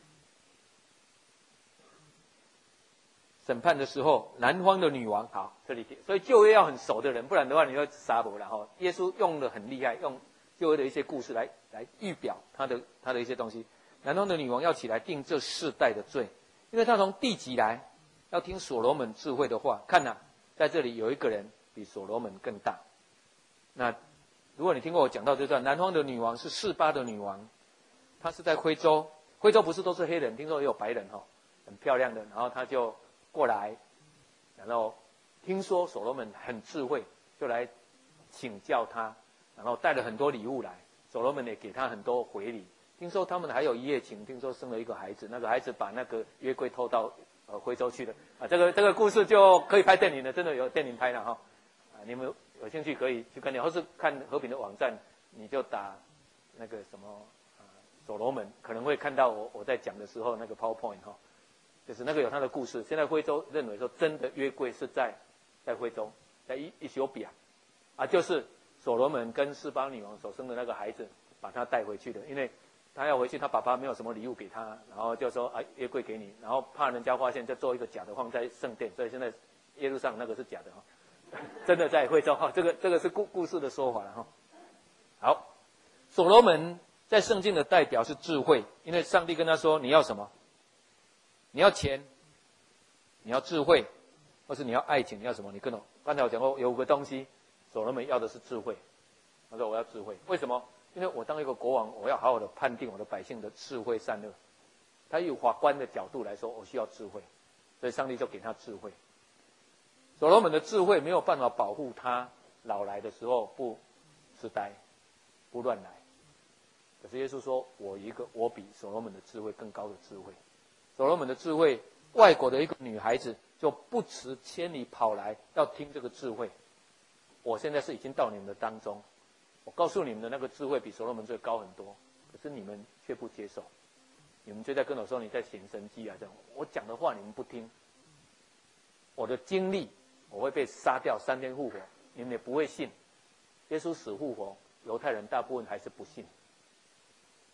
B: 审判的时候，南方的女王，好，这里所以旧约要很熟的人，不然的话你会傻博了哈。耶稣用的很厉害，用旧约的一些故事来来预表他的他的一些东西。南方的女王要起来定这世代的罪，因为她从地极来，要听所罗门智慧的话。看呐、啊，在这里有一个人比所罗门更大。那如果你听过我讲到这段，南方的女王是示巴的女王，她是在徽州，徽州不是都是黑人，听说也有白人哈，很漂亮的，然后她就过来，然后听说所罗门很智慧，就来请教他，然后带了很多礼物来。所罗门也给他很多回礼。听说他们还有一夜情，听说生了一个孩子，那个孩子把那个约柜偷到呃徽州去了啊。这个这个故事就可以拍电影了，真的有电影拍了哈。啊，你们有兴趣可以去看，或是看和平的网站，你就打那个什么啊所罗门，可能会看到我我在讲的时候那个 PowerPoint 哈。就是那个有他的故事。现在徽州认为说，真的约柜是在在徽州，在伊伊索比亚，啊，就是所罗门跟示巴女王所生的那个孩子把他带回去的。因为他要回去，他爸爸没有什么礼物给他，然后就说啊，约柜给你，然后怕人家发现，就做一个假的放在圣殿，所以现在耶路上那个是假的哈，真的在徽州哈，这个这个是故故事的说法了哈。好，所罗门在圣经的代表是智慧，因为上帝跟他说，你要什么？你要钱，你要智慧，或是你要爱情，你要什么？你跟我刚才我讲过，有五个东西，所罗门要的是智慧。他说我要智慧，为什么？因为我当一个国王，我要好好的判定我的百姓的智慧善恶。他以法官的角度来说，我需要智慧，所以上帝就给他智慧。所罗门的智慧没有办法保护他老来的时候不痴呆，不乱来。可是耶稣说，我一个我比所罗门的智慧更高的智慧。所罗门的智慧，外国的一个女孩子就不辞千里跑来要听这个智慧。我现在是已经到你们的当中，我告诉你们的那个智慧比所罗门最高很多，可是你们却不接受，你们就在跟我说你在显神迹啊这样，我讲的话你们不听，我的经历我会被杀掉三天复活，你们也不会信。耶稣死复活，犹太人大部分还是不信，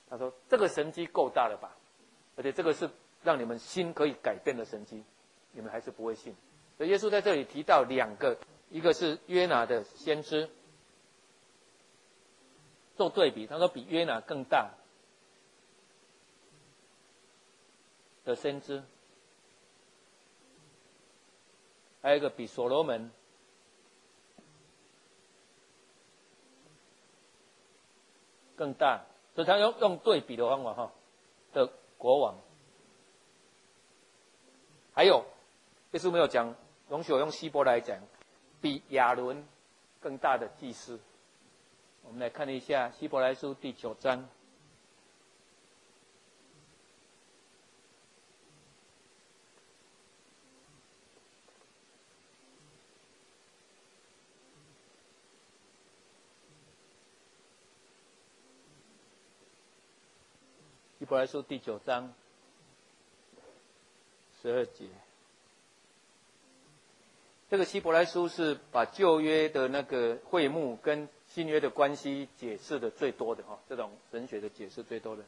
B: 他说这个神迹够大了吧？而且这个是让你们心可以改变的神迹，你们还是不会信。所以耶稣在这里提到两个，一个是约拿的先知，做对比，他说比约拿更大的先知，还有一个比所罗门更大，所以他用用对比的方法哈的国王。还有，耶稣没有讲，容许我用希伯来讲，比亚伦更大的祭司。我们来看一下希伯来书第九章。希伯来书第九章十二节，这个希伯来书是把旧约的那个会幕跟新约的关系解释的最多的哈，这种神学的解释最多的。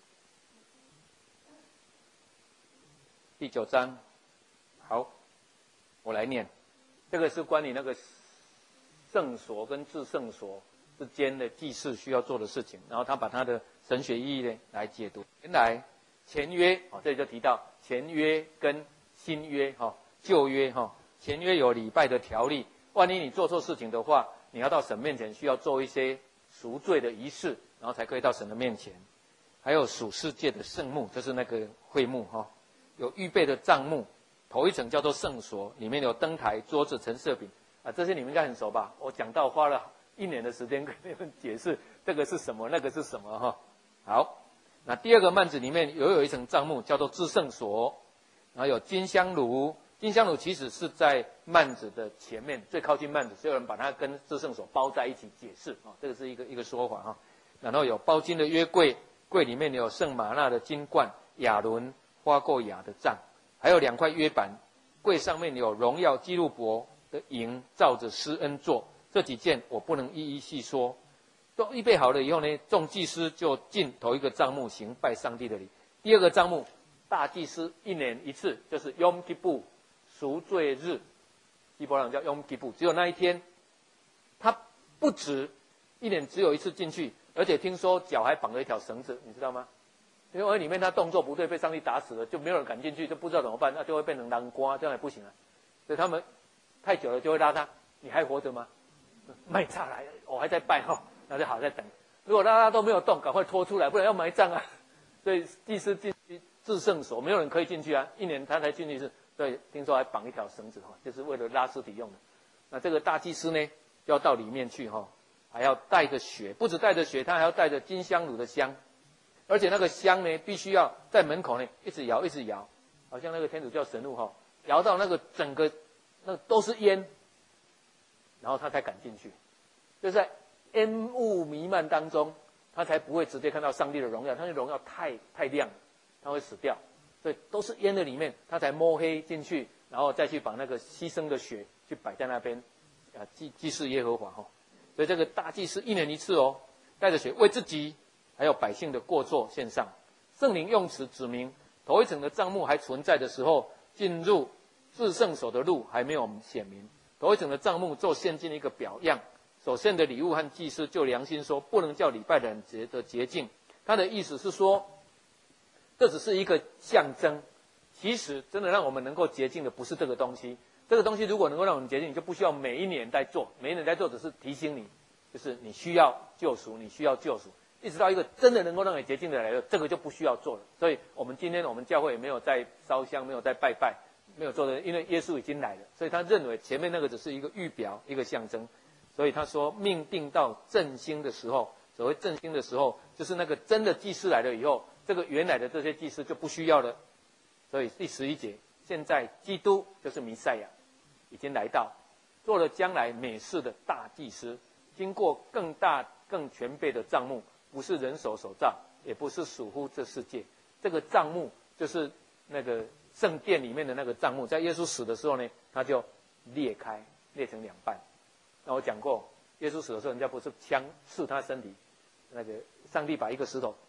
B: 第九章，好，我来念，这个是关于那个圣所跟至圣所之间的祭祀需要做的事情，然后他把他的神学意义呢来解读。原来前约哦，这里就提到前约跟新约哈、哦，旧约哈、哦，前约有礼拜的条例，万一你做错事情的话，你要到神面前需要做一些赎罪的仪式，然后才可以到神的面前。还有属世界的圣幕，就是那个会幕哈、哦，有预备的帐幕，头一层叫做圣所，里面有灯台、桌子、陈设饼啊，这些你们应该很熟吧？我讲到花了一年的时间跟你们解释这个是什么，那个是什么哈。好，那第二个幔子里面又有一层帐幕，叫做至圣所，然后有金香炉，金香炉其实是在幔子的前面，最靠近幔子，所以有人把它跟至圣所包在一起解释啊，这个是一个一个说法哈。然后有包金的约柜，柜里面有圣玛纳的金冠，亚伦花过亚的杖，还有两块约板，柜上面有荣耀基路伯的营，照着施恩座。这几件我不能一一细说。都预备好了以后呢，众祭司就进头一个帐幕行拜上帝的礼。第二个帐幕，大祭司一年一次，就是 Yom Kippur 赎罪日，希伯来叫 Yom Kippur， 只有那一天，他不止一年只有一次进去，而且听说脚还绑了一条绳子，你知道吗？因为里面他动作不对，被上帝打死了，就没有人敢进去，就不知道怎么办，那就会变成南瓜，这样也不行啊。所以他们太久了就会拉他，你还活着吗？卖差来，我还在拜哈。那就好，再等。如果大家都没有动，赶快拖出来，不然要埋葬啊。所以祭司进去至圣所，没有人可以进去啊。一年他才进去一次，所以听说还绑一条绳子哈，就是为了拉尸体用的。那这个大祭司呢，就要到里面去哈，还要带着血，不止带着血，他还要带着金香炉的香，而且那个香呢，必须要在门口呢一直摇，一直摇，好像那个天主教神父哈，摇到那个整个那都是烟，然后他才敢进去，就是在烟雾弥漫当中，他才不会直接看到上帝的荣耀，他的荣耀太太亮了，他会死掉，所以都是烟的里面，他才摸黑进去，然后再去把那个牺牲的血去摆在那边，啊祭祭祀耶和华哈，所以这个大祭司一年一次哦，带着血为自己还有百姓的过错献上。圣灵用词指明，头一层的帐幕还存在的时候，进入至圣所的路还没有显明，头一层的帐幕做献进一个表样。所献的礼物和祭司就良心说，不能叫礼拜的人洁的洁净。他的意思是说，这只是一个象征，其实真的让我们能够洁净的不是这个东西。这个东西如果能够让我们洁净，你就不需要每一年在做，每一年在做只是提醒你，就是你需要救赎，你需要救赎，一直到一个真的能够让你洁净的来了，这个就不需要做了。所以我们今天我们教会也没有在烧香，没有在拜拜，没有做的，因为耶稣已经来了，所以他认为前面那个只是一个预表，一个象征。所以他说，命定到振兴的时候，所谓振兴的时候，就是那个真的祭司来了以后，这个原来的这些祭司就不需要了。所以第十一节，现在基督就是弥赛亚，已经来到，做了将来美事的大祭司，经过更大更全备的帐幕，不是人手所造，也不是属乎这世界。这个帐幕就是那个圣殿里面的那个帐幕，在耶稣死的时候呢，它就裂开，裂成两半。那我讲过，耶稣死的时候，人家不是枪刺他身体，那个上帝把一个石头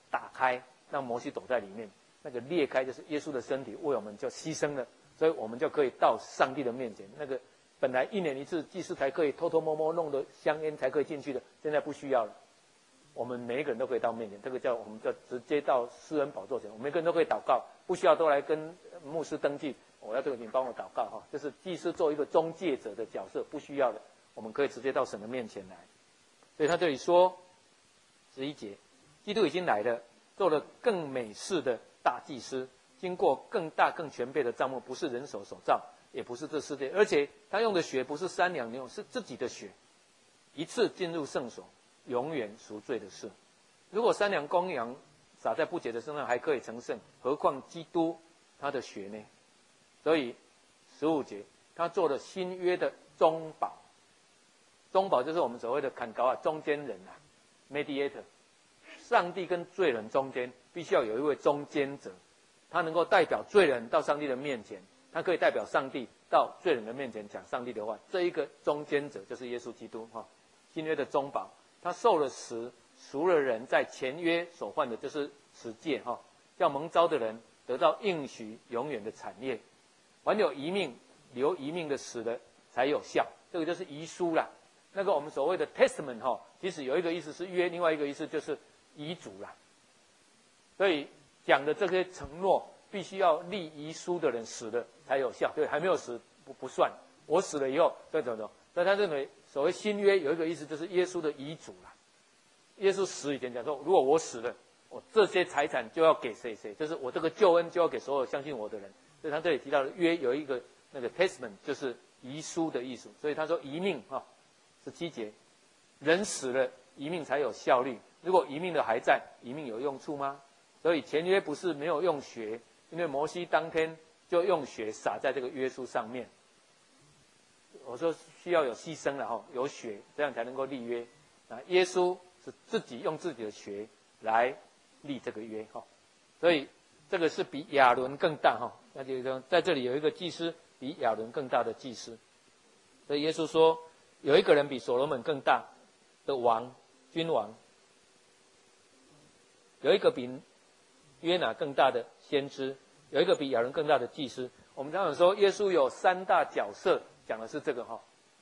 B: 打开，让摩西躲在里面。那个裂开就是耶稣的身体为我们就牺牲了，所以我们就可以到上帝的面前。那个本来一年一次祭司才可以偷偷摸摸弄的香烟才可以进去的，现在不需要了。我们每一个人都可以到面前，这个叫我们叫直接到施恩宝座前，我们每个人都可以祷告，不需要都来跟牧师登记。我要这个，请帮我祷告哈。这是祭司做一个中介者的角色，不需要的，我们可以直接到神的面前来。所以他这里说十一节，基督已经来了，做了更美式的大祭司，经过更大更全备的帐幕，不是人手所造，也不是这世界，而且他用的血不是山羊牛，是自己的血，一次进入圣所，永远赎罪的事。如果山羊公羊洒在不洁的身上还可以成圣，何况基督他的血呢？所以十五节，他做了新约的中保。中保就是我们所谓的砍高啊，中间人啊 ，mediator。上帝跟罪人中间必须要有一位中间者，他能够代表罪人到上帝的面前，他可以代表上帝到罪人的面前讲上帝的话。这一个中间者就是耶稣基督哈，新约的中保，他受了死，赎了人在前约所犯的就是十诫哈，叫蒙召的人得到应许永远的产业。还有遗命，留遗命的死的才有效，这个就是遗书啦。那个我们所谓的 testament 哈，其实有一个意思是约，另外一个意思就是遗嘱啦。所以讲的这些承诺，必须要立遗书的人死了才有效，对，还没有死不不算。我死了以后，对对对。所以他认为所谓新约有一个意思就是耶稣的遗嘱啦。耶稣死以前讲说，如果我死了，我这些财产就要给谁谁，就是我这个救恩就要给所有相信我的人。所以他这里提到的约有一个那个 testament 就是遗书的意思，所以他说遗命哈，十七节，人死了遗命才有效力，如果遗命的还在，遗命有用处吗？所以前约不是没有用血，因为摩西当天就用血洒在这个约书上面。我说需要有牺牲了哈，有血这样才能够立约。啊，耶稣是自己用自己的血来立这个约哈，所以这个是比亚伦更大哈。那就是说，在这里有一个祭司比亚伦更大的祭司，所以耶稣说，有一个人比所罗门更大的王，君王，有一个比约拿更大的先知，有一个比亚伦更大的祭司。我们常常说，耶稣有三大角色，讲的是这个哈。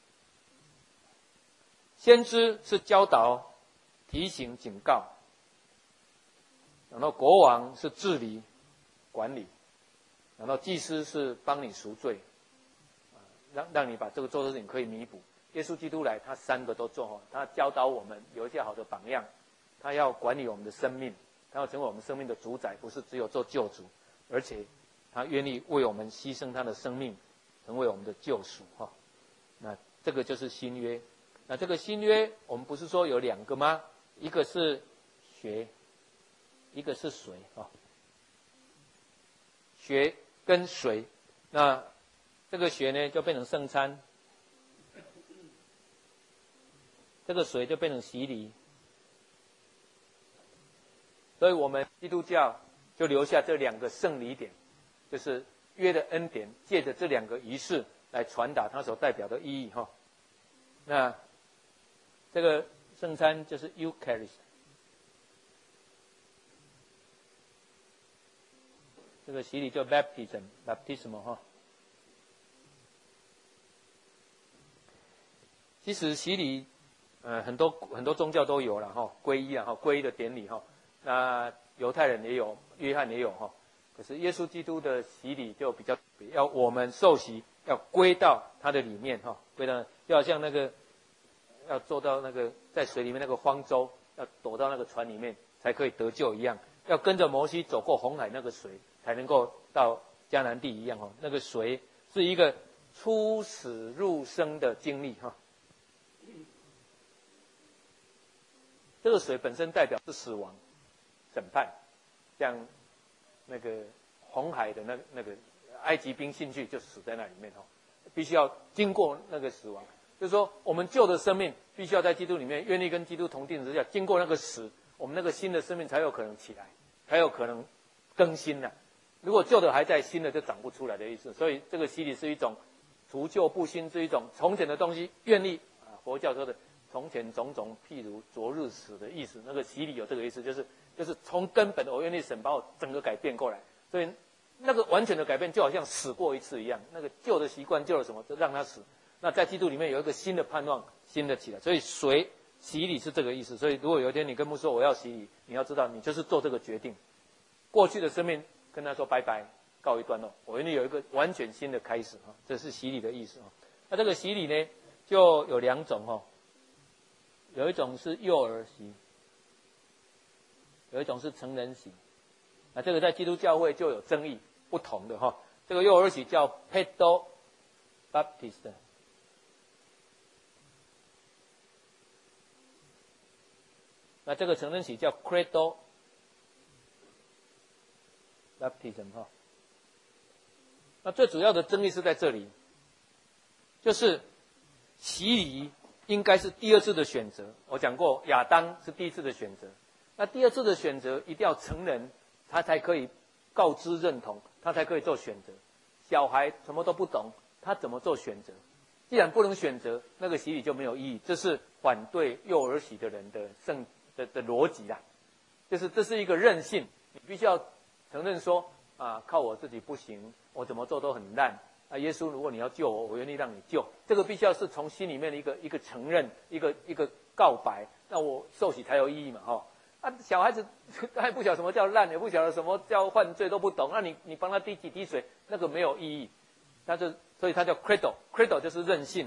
B: 先知是教导、提醒、警告，然后国王是治理、管理。然后祭司是帮你赎罪，让让你把这个做的事情可以弥补。耶稣基督来，他三个都做哈，他教导我们有一些好的榜样，他要管理我们的生命，他要成为我们生命的主宰，不是只有做救主，而且他愿意为我们牺牲他的生命，成为我们的救赎哈。那这个就是新约。那这个新约，我们不是说有两个吗？一个是血，一个是水啊。血跟水，那这个血呢就变成圣餐，这个水就变成洗礼。所以我们基督教就留下这两个圣礼点，就是约的恩典，借着这两个仪式来传达它所代表的意义哈。那这个圣餐就是 Eucharist， 这个洗礼叫 baptism baptismal 哈。其实洗礼，呃，很多很多宗教都有了哈，皈依啊哈，皈依的典礼哈。那犹太人也有，约翰也有哈。可是耶稣基督的洗礼就比较要我们受洗，要归到他的里面哈，归到就好像那个要做到那个在水里面那个方舟，要躲到那个船里面才可以得救一样，要跟着摩西走过红海那个水，才能够到迦南地一样哈。那个水是一个出死入生的经历哈。这个水本身代表是死亡、审判，像那个红海的那那个埃及兵进去就死在那里面哈，必须要经过那个死亡，就是说我们旧的生命必须要在基督里面愿意跟基督同定之下，经过那个死，我们那个新的生命才有可能起来，才有可能更新了。如果旧的还在，新的就长不出来的意思。所以这个洗礼是一种除旧布新，是一种从前的东西愿意啊，佛教说的从前种种，譬如昨日死的意思。那个洗礼有这个意思，就是就是从根本，我愿意神把我整个改变过来。所以那个完全的改变，就好像死过一次一样。那个旧的习惯、旧的什么，就让他死。那在基督里面有一个新的盼望，新的起来。所以水洗礼是这个意思。所以如果有一天你跟牧师说我要洗礼，你要知道你就是做这个决定。过去的生命跟他说拜拜，告一段落。我愿意有一个完全新的开始啊，这是洗礼的意思啊。那这个洗礼呢，就有两种哈，有一种是幼儿洗，有一种是成人洗。那这个在基督教会就有争议不同的哈。这个幼儿洗叫 pedo baptist。那这个成人洗叫 cradle baptism 哈。那最主要的争议是在这里，就是洗礼应该是第二次的选择。我讲过，亚当是第一次的选择，那第二次的选择一定要成人，他才可以告知认同，他才可以做选择。小孩什么都不懂，他怎么做选择？既然不能选择，那个洗礼就没有意义。这是反对幼儿洗的人的圣的的逻辑啦，就是这是一个任性，你必须要承认说啊，靠我自己不行，我怎么做都很烂啊。耶稣，如果你要救我，我愿意让你救。这个必须要是从心里面的一个一个承认，一个一个告白，那我受洗才有意义嘛，哈、哦。啊，小孩子他还不晓得什么叫烂，也不晓得什么叫犯罪，都不懂。那你你帮他滴几滴水，那个没有意义。他就所以他叫 cradle，cradle 就是任性，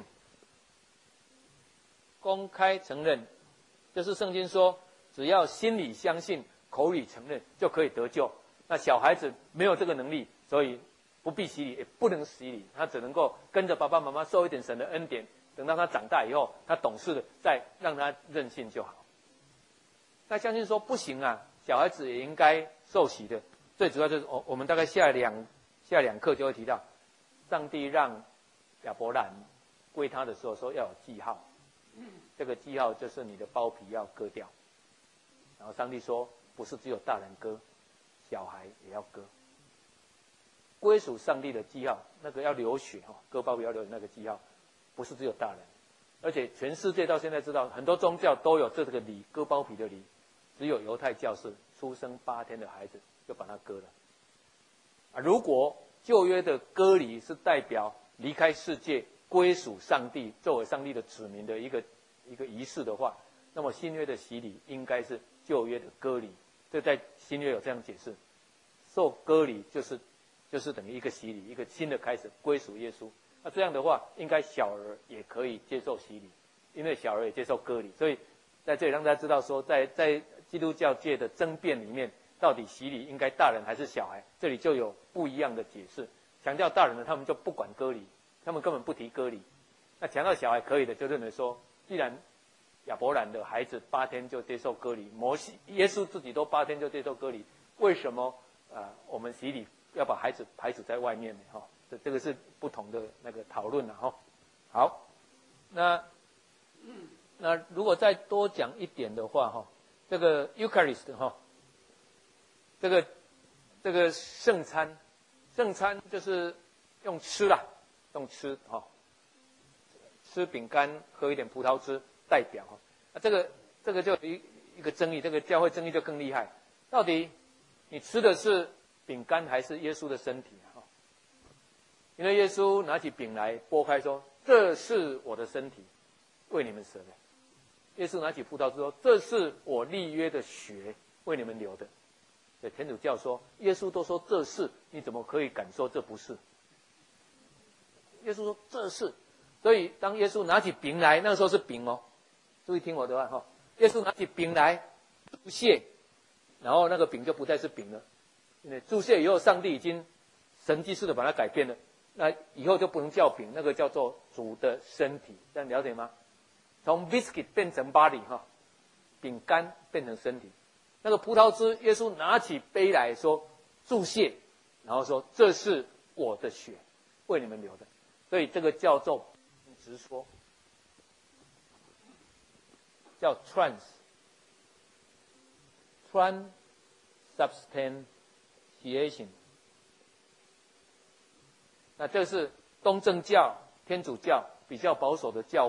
B: 公开承认，就是圣经说，只要心里相信，口里承认，就可以得救。那小孩子没有这个能力，所以不必洗礼，也不能洗礼，他只能够跟着爸爸妈妈受一点神的恩典，等到他长大以后，他懂事了，再让他任性就好。那相信说不行啊，小孩子也应该受洗的。最主要就是我我们大概下两下两课就会提到，上帝让亚伯兰归他的时候说要有记号，这个记号就是你的包皮要割掉。然后上帝说，不是只有大人割，小孩也要割。归属上帝的记号，那个要流血哈，割包皮要流血那个记号，不是只有大人，而且全世界到现在知道很多宗教都有这个礼，割包皮的礼。只有犹太教是出生八天的孩子就把它割了。啊，如果旧约的割礼是代表离开世界归属上帝，作为上帝的子民的一个一个仪式的话，那么新约的洗礼应该是旧约的割礼。这在新约有这样解释，受割礼就是就是等于一个洗礼，一个新的开始，归属耶稣。那这样的话，应该小儿也可以接受洗礼，因为小儿也接受割礼。所以在这里让大家知道说，在在基督教界的争辩里面，到底洗礼应该大人还是小孩？这里就有不一样的解释。强调大人的，他们就不管割礼，他们根本不提割礼。那强调小孩可以的，就认为说，既然亚伯兰的孩子八天就接受割礼，摩西、耶稣自己都八天就接受割礼，为什么啊、呃、我们洗礼要把孩子排除在外面呢？哈、哦，这这个是不同的那个讨论了哈、哦。好，那那如果再多讲一点的话哈。这个 Eucharist 哈，这个这个圣餐，圣餐就是用吃啦，用吃哈，吃饼干，喝一点葡萄汁代表哈。啊，这个这个就一一个争议，这个教会争议就更厉害。到底你吃的是饼干还是耶稣的身体啊？因为耶稣拿起饼来剥开说：“这是我的身体，为你们舍的。”耶稣拿起葡萄汁说：“这是我立约的血，为你们流的。”对天主教说，耶稣都说这是，你怎么可以敢说这不是？耶稣说这是，所以当耶稣拿起饼来，那个时候是饼哦，注意听我的话哈。耶稣拿起饼来祝谢，然后那个饼就不再是饼了，因为祝谢以后，上帝已经神迹式的把它改变了，那以后就不能叫饼，那个叫做主的身体，这样了解吗？从 biscuit 变成 body 哈，饼干变成身体。那个葡萄汁，耶稣拿起杯来说祝谢，然后说这是我的血，为你们流的。所以这个叫做直说，叫 trans transubstantiation。那这是东正教、天主教比较保守的教会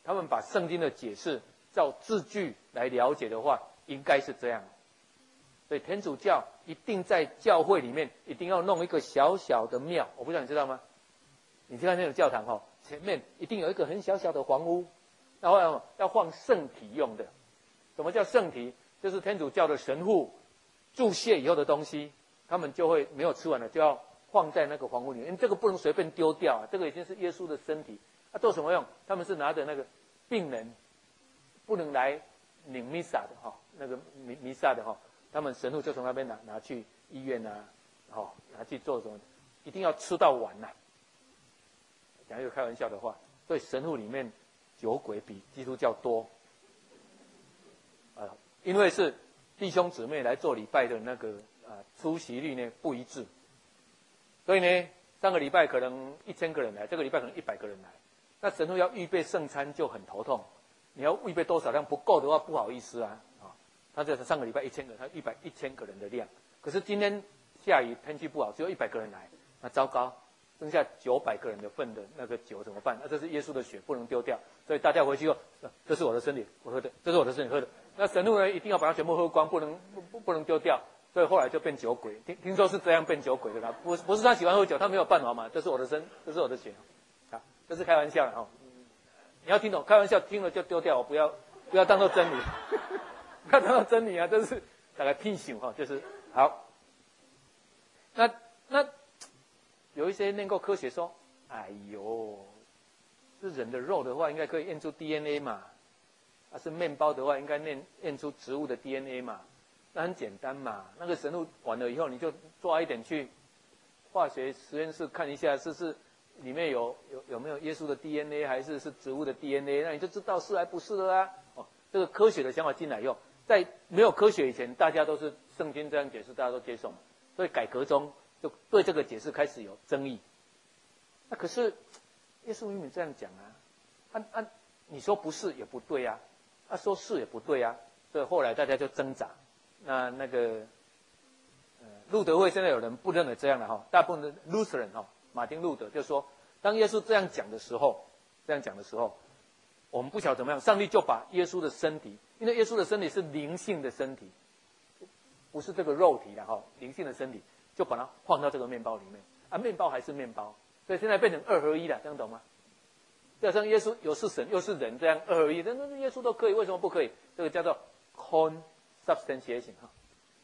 B: 他们把圣经的解释照字句来了解的话，应该是这样。所以天主教一定在教会里面一定要弄一个小小的庙，我不知道你知道吗？你去看那种教堂哈，前面一定有一个很小小的房屋，然后要放圣体用的。什么叫圣体？就是天主教的神父注谢以后的东西，他们就会没有吃完了就要放在那个房屋里面，因为这个不能随便丢掉啊，这个已经是耶稣的身体。啊，做什么用？他们是拿着那个病人不能来领弥撒的哈，那个弥弥撒的哈，他们神父就从那边拿拿去医院啊，哦，拿去做什么？一定要吃到完呐、啊。讲一个开玩笑的话，所以神父里面酒鬼比基督教多，啊、呃，因为是弟兄姊妹来做礼拜的那个啊、呃、出席率呢不一致，所以呢上个礼拜可能一千个人来，这个礼拜可能一百个人来，那神父要预备圣餐就很头痛，你要预备多少量不够的话不好意思啊啊，他这上个礼拜一千个，他一百一千个人的量，可是今天下雨天气不好，只有一百个人来，那糟糕。剩下九百个人的份的那个酒怎么办？那、啊、这是耶稣的血，不能丢掉。所以大家回去说，这是我的身体，我喝的；这是我的身体喝的。那神父呢，一定要把它全部喝光，不能不不不能丢掉。所以后来就变酒鬼。听听说是这样变酒鬼的啦，不不是他喜欢喝酒，他没有办法嘛。这是我的身，这是我的血，啊，这是开玩笑的哈。你要听懂，开玩笑听了就丢掉，不要不要当做真理，不要当做真理啊！这是大概屁醒哈，就是好。那那。有一些念过科学说，哎呦，是人的肉的话，应该可以验出 D N A 嘛；啊，是面包的话，应该验验出植物的 D N A 嘛。那很简单嘛。那个神父完了以后，你就抓一点去化学实验室看一下，是是里面有有有没有耶稣的 D N A， 还是是植物的 D N A， 那你就知道是还不是了啊。哦，这个科学的想法进来以后，在没有科学以前，大家都是圣经这样解释，大家都接受嘛。所以改革中。就对这个解释开始有争议，那可是耶稣明明这样讲啊，按、啊、按、啊、你说不是也不对啊，啊说是也不对啊，所以后来大家就挣扎。那那个呃路德会现在有人不认为这样了哈，大部分的 Lutheran 哈，马丁路德就说，当耶稣这样讲的时候，这样讲的时候，我们不晓得怎么样，上帝就把耶稣的身体，因为耶稣的身体是灵性的身体，不是这个肉体的哈，灵性的身体。就把它放到这个面包里面啊，面包还是面包，所以现在变成二合一了，这样懂吗？就好像耶稣又是神又是人这样二合一，那那耶稣都可以，为什么不可以？这个叫做 consubstantiation 哈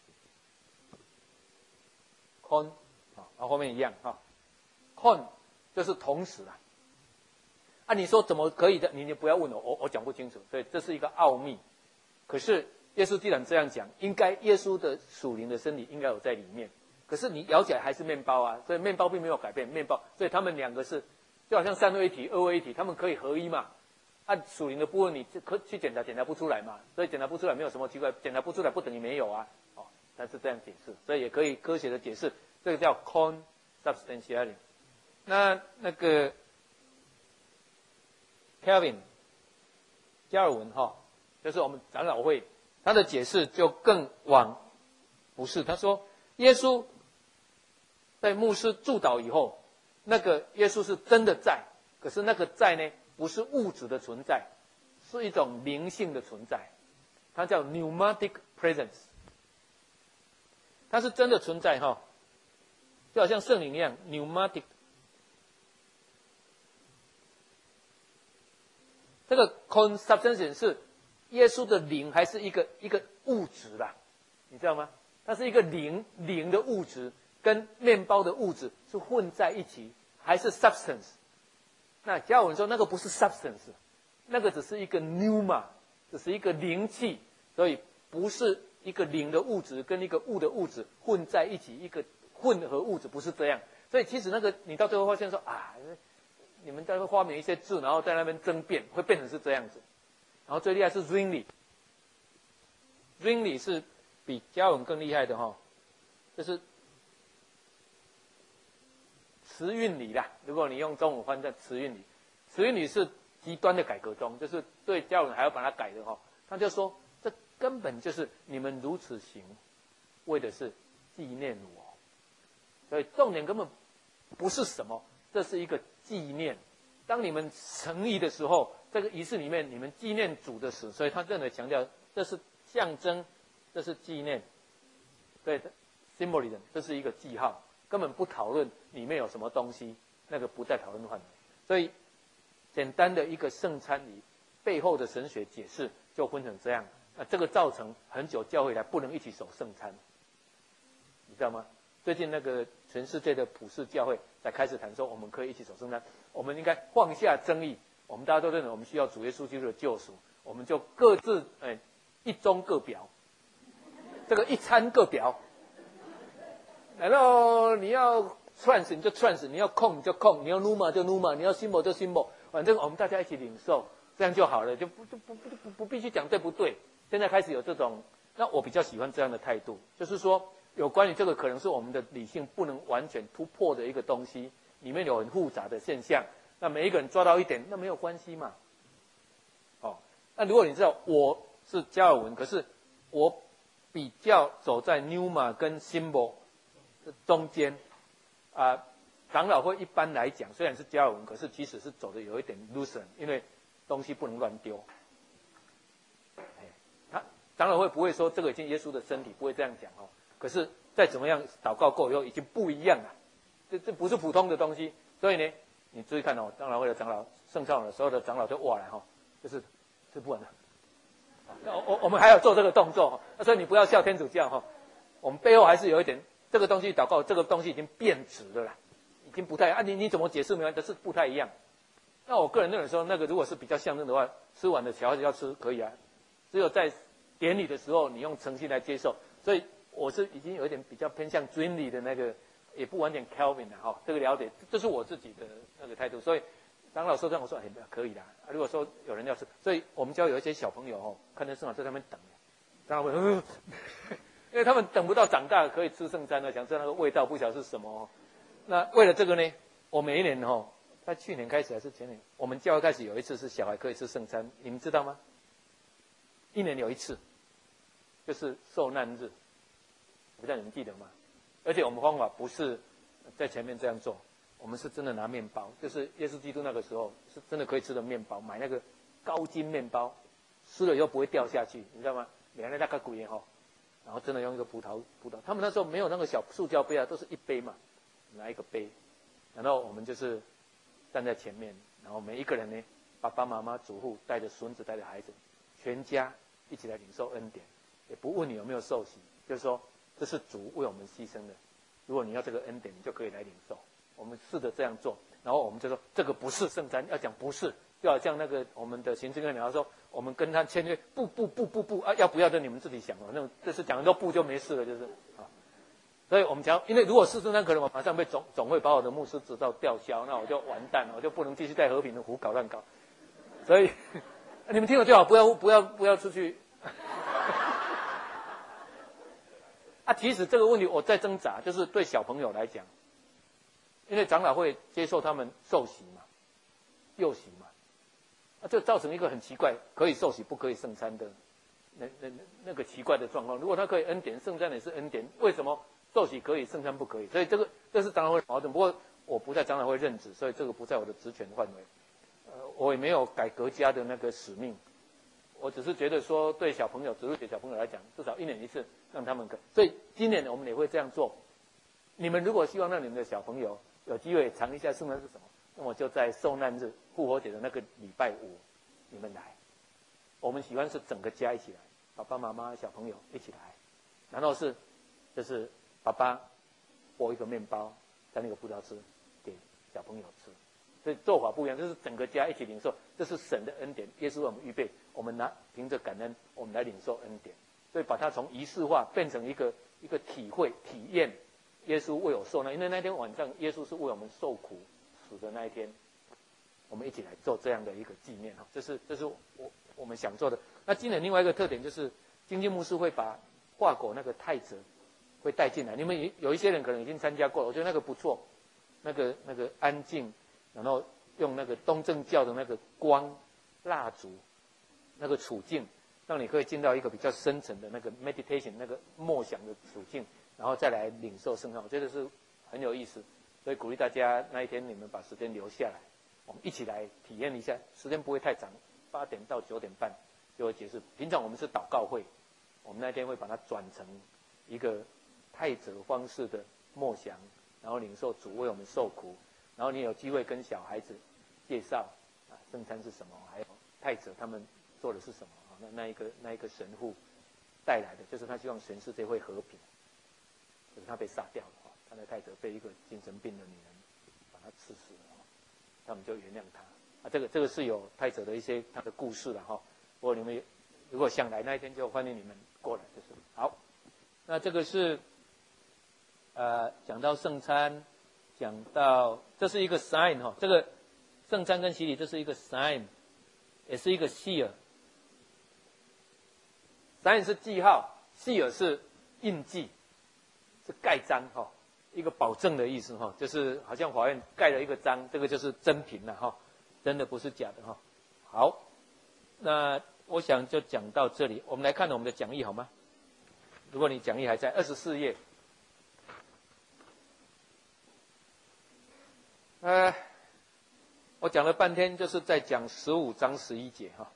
B: ，con 啊，和后面一样哈 ，con 就是同时啊。啊，你说怎么可以的？你你不要问我，我我讲不清楚，所以这是一个奥秘。可是耶稣既然这样讲，应该耶稣的属灵的身体应该有在里面。可是你咬起来还是面包啊，所以面包并没有改变面包，所以他们两个是就好像三位一体、二位一体，他们可以合一嘛。按属灵的部分，你可去检查，检查不出来嘛，所以检查不出来没有什么奇怪，检查不出来不等于没有啊。哦，他是这样解释，所以也可以科学的解释，这个叫 consubstantiality。那那个 Calvin 加尔文哈，就是我们长老会，他的解释就更往不是，他说耶稣。在牧师祝祷以后，那个耶稣是真的在，可是那个在呢，不是物质的存在，是一种灵性的存在，它叫 pneumatic presence， 它是真的存在哈，就好像圣灵一样 pneumatic。这个 consubstantiation 是耶稣的灵还是一个一个物质啦，你知道吗？它是一个灵灵的物质。跟面包的物质是混在一起，还是 substance？ 那加尔文说那个不是 substance， 那个只是一个 pneuma， 只是一个灵气，所以不是一个灵的物质跟一个物的物质混在一起，一个混合物质不是这样。所以其实那个你到最后发现说啊，你们在会发明一些字，然后在那边争辩，会变成是这样子。然后最厉害是 Zwingli，Zwingli 是比加尔文更厉害的哈，就是。词韵理啦，如果你用中文翻译词韵理，词韵理是极端的改革中，就是对教人还要把它改的哈。他就说，这根本就是你们如此行，为的是纪念我。所以重点根本不是什么，这是一个纪念。当你们诚意的时候， 这个仪式里面，你们纪念主的死，所以他认为强调这是象征，这是纪念，对 ，symbolism， 这是一个记号，根本不讨论里面有什么东西，那个不在讨论范围。所以，简单的一个圣餐礼背后的神学解释就分成这样。那这个造成很久教会来不能一起守圣餐，你知道吗？最近那个全世界的普世教会才开始谈说，我们可以一起守圣餐，我们应该放下争议。我们大家都认为我们需要主耶稣基督的救赎，我们就各自哎一盅各表，这个一餐各表。然后你要 trans 你就 trans， 你要控你就控，你要 numa 就 numa， 你要 symbol 就 symbol， 反正我们大家一起领受，这样就好了，就不就不不不不必须讲对不对。现在开始有这种，那我比较喜欢这样的态度，就是说有关于这个可能是我们的理性不能完全突破的一个东西，里面有很复杂的现象。那每一个人抓到一点，那没有关系嘛。哦，那如果你知道我是加尔文，可是我比较走在 pneuma 跟 symbol 中间，啊、呃，长老会一般来讲虽然是加尔文，可是其实是走的有一点 Lutheran， 因为东西不能乱丢。他长老会不会说这个已经耶稣的身体，不会这样讲哦。可是再怎么样祷告过以后，已经不一样了，这这不是普通的东西，所以呢。你注意看哦，长老会的长老、圣召的所有的长老就哇来哈，就是吃不完了。我我我们还要做这个动作，所以你不要笑天主教哈，我们背后还是有一点这个东西祷告，这个东西已经变质了啦，已经不太啊，你你怎么解释没关系，但是不太一样。那我个人认为说，那个如果是比较象征的话，吃完的小孩子要吃可以啊，只有在典礼的时候你用诚信来接受，所以我是已经有一点比较偏向尊礼的那个。也不完全 Calvin 的哈，这个了解，这是我自己的那个态度。所以，长老说这样，我说哎，可以的。啊、如果说有人要吃，所以我们家有一些小朋友哦，看见圣老在那边等，长老会，呃、因为他们等不到长大可以吃圣餐了，想知道那个味道，不晓得是什么、哦。那为了这个呢，我每一年哦，在去年开始还是前年，我们教会开始有一次是小孩可以吃圣餐，你们知道吗？一年有一次，就是受难日，不知道你们记得吗？而且我们方法不是在前面这样做，我们是真的拿面包，就是耶稣基督那个时候是真的可以吃的面包，买那个高筋面包，吃了以后不会掉下去，你知道吗？两个大概贵哈，然后真的用一个葡萄葡萄，他们那时候没有那个小塑胶杯啊，都是一杯嘛，拿一个杯，然后我们就是站在前面，然后每一个人呢，爸爸妈妈、祖父带着孙子、带着孩子，全家一起来领受恩典，也不问你有没有受洗，就是说。这是主为我们牺牲的，如果你要这个恩典，你就可以来领受。我们试着这样做，然后我们就说这个不是圣餐，要讲不是，就好像那个我们的行政院长说，我们跟他签约，不不不不不啊，要不要的你们自己想哦。那种这是讲说不就没事了，就是啊。所以我们讲，因为如果是圣餐，可能我马上被总总会把我的牧师执照吊销，那我就完蛋了，我就不能继续在和平的胡搞乱搞。所以你们听了就好，不要不要不要出去。啊，其实这个问题我在挣扎，就是对小朋友来讲，因为长老会接受他们受洗嘛，幼洗嘛，啊，这造成一个很奇怪，可以受洗不可以圣餐的，那那那个奇怪的状况。如果他可以恩典，圣餐也是恩典，为什么受洗可以，圣餐不可以？所以这个这是长老会矛盾。不过我不在长老会任职，所以这个不在我的职权范围。呃，我也没有改革家的那个使命。我只是觉得说，对小朋友、植入给小朋友来讲，至少一年一次，让他们可。所以今年我们也会这样做。你们如果希望让你们的小朋友有机会尝一下圣餐是什么，那我就在受难日、复活节的那个礼拜五，你们来。我们喜欢是整个家一起来，爸爸妈妈、小朋友一起来，然后是就是爸爸剥一个面包，在那个葡萄汁给小朋友吃。所以做法不一样，就是整个家一起领受，这是神的恩典，耶稣为我们预备，我们拿凭着感恩，我们来领受恩典。所以把它从仪式化变成一个一个体会、体验，耶稣为我受难，因为那天晚上耶稣是为我们受苦死的那一天，我们一起来做这样的一个纪念哈，这是这是我我们想做的。那今年另外一个特点就是，经济牧师会把华国那个泰泽会带进来，你们有一些人可能已经参加过了，我觉得那个不错，那个那个安静。然后用那个东正教的那个光蜡烛那个处境，让你可以进到一个比较深层的那个 meditation 那个默想的处境，然后再来领受圣餐，我觉得是很有意思。所以鼓励大家那一天你们把时间留下来， 我们一起来体验一下，时间不会太长，八点到九点半就会结束。平常我们是祷告会，我们那天会把它转成一个太者方式的默想，然后领受主为我们受苦，然后你有机会跟小孩子介绍啊圣餐是什么，还有太者他们做的是什么啊？那那一个那一个神父带来的，就是他希望全世界会和平，可是他被杀掉了啊，他的太者被一个精神病的女人把他刺死了啊，他们就原谅他啊。这个这个是有太者的一些他的故事了哈。不过你们如果想来那一天，就欢迎你们过来，就是好。那这个是呃讲到圣餐，讲到这是一个 sign 哈，这个圣餐跟洗礼这是一个 sign， 也是一个 seal。sign 是记号 ，seal 是印记，是盖章哈，一个保证的意思哈，就是好像法院盖了一个章，这个就是真凭了哈，真的不是假的哈。好，那我想就讲到这里，我们来看我们的讲义好吗？如果你讲义还在二十四页，呃，我讲了半天就是在讲十五章十一节哈。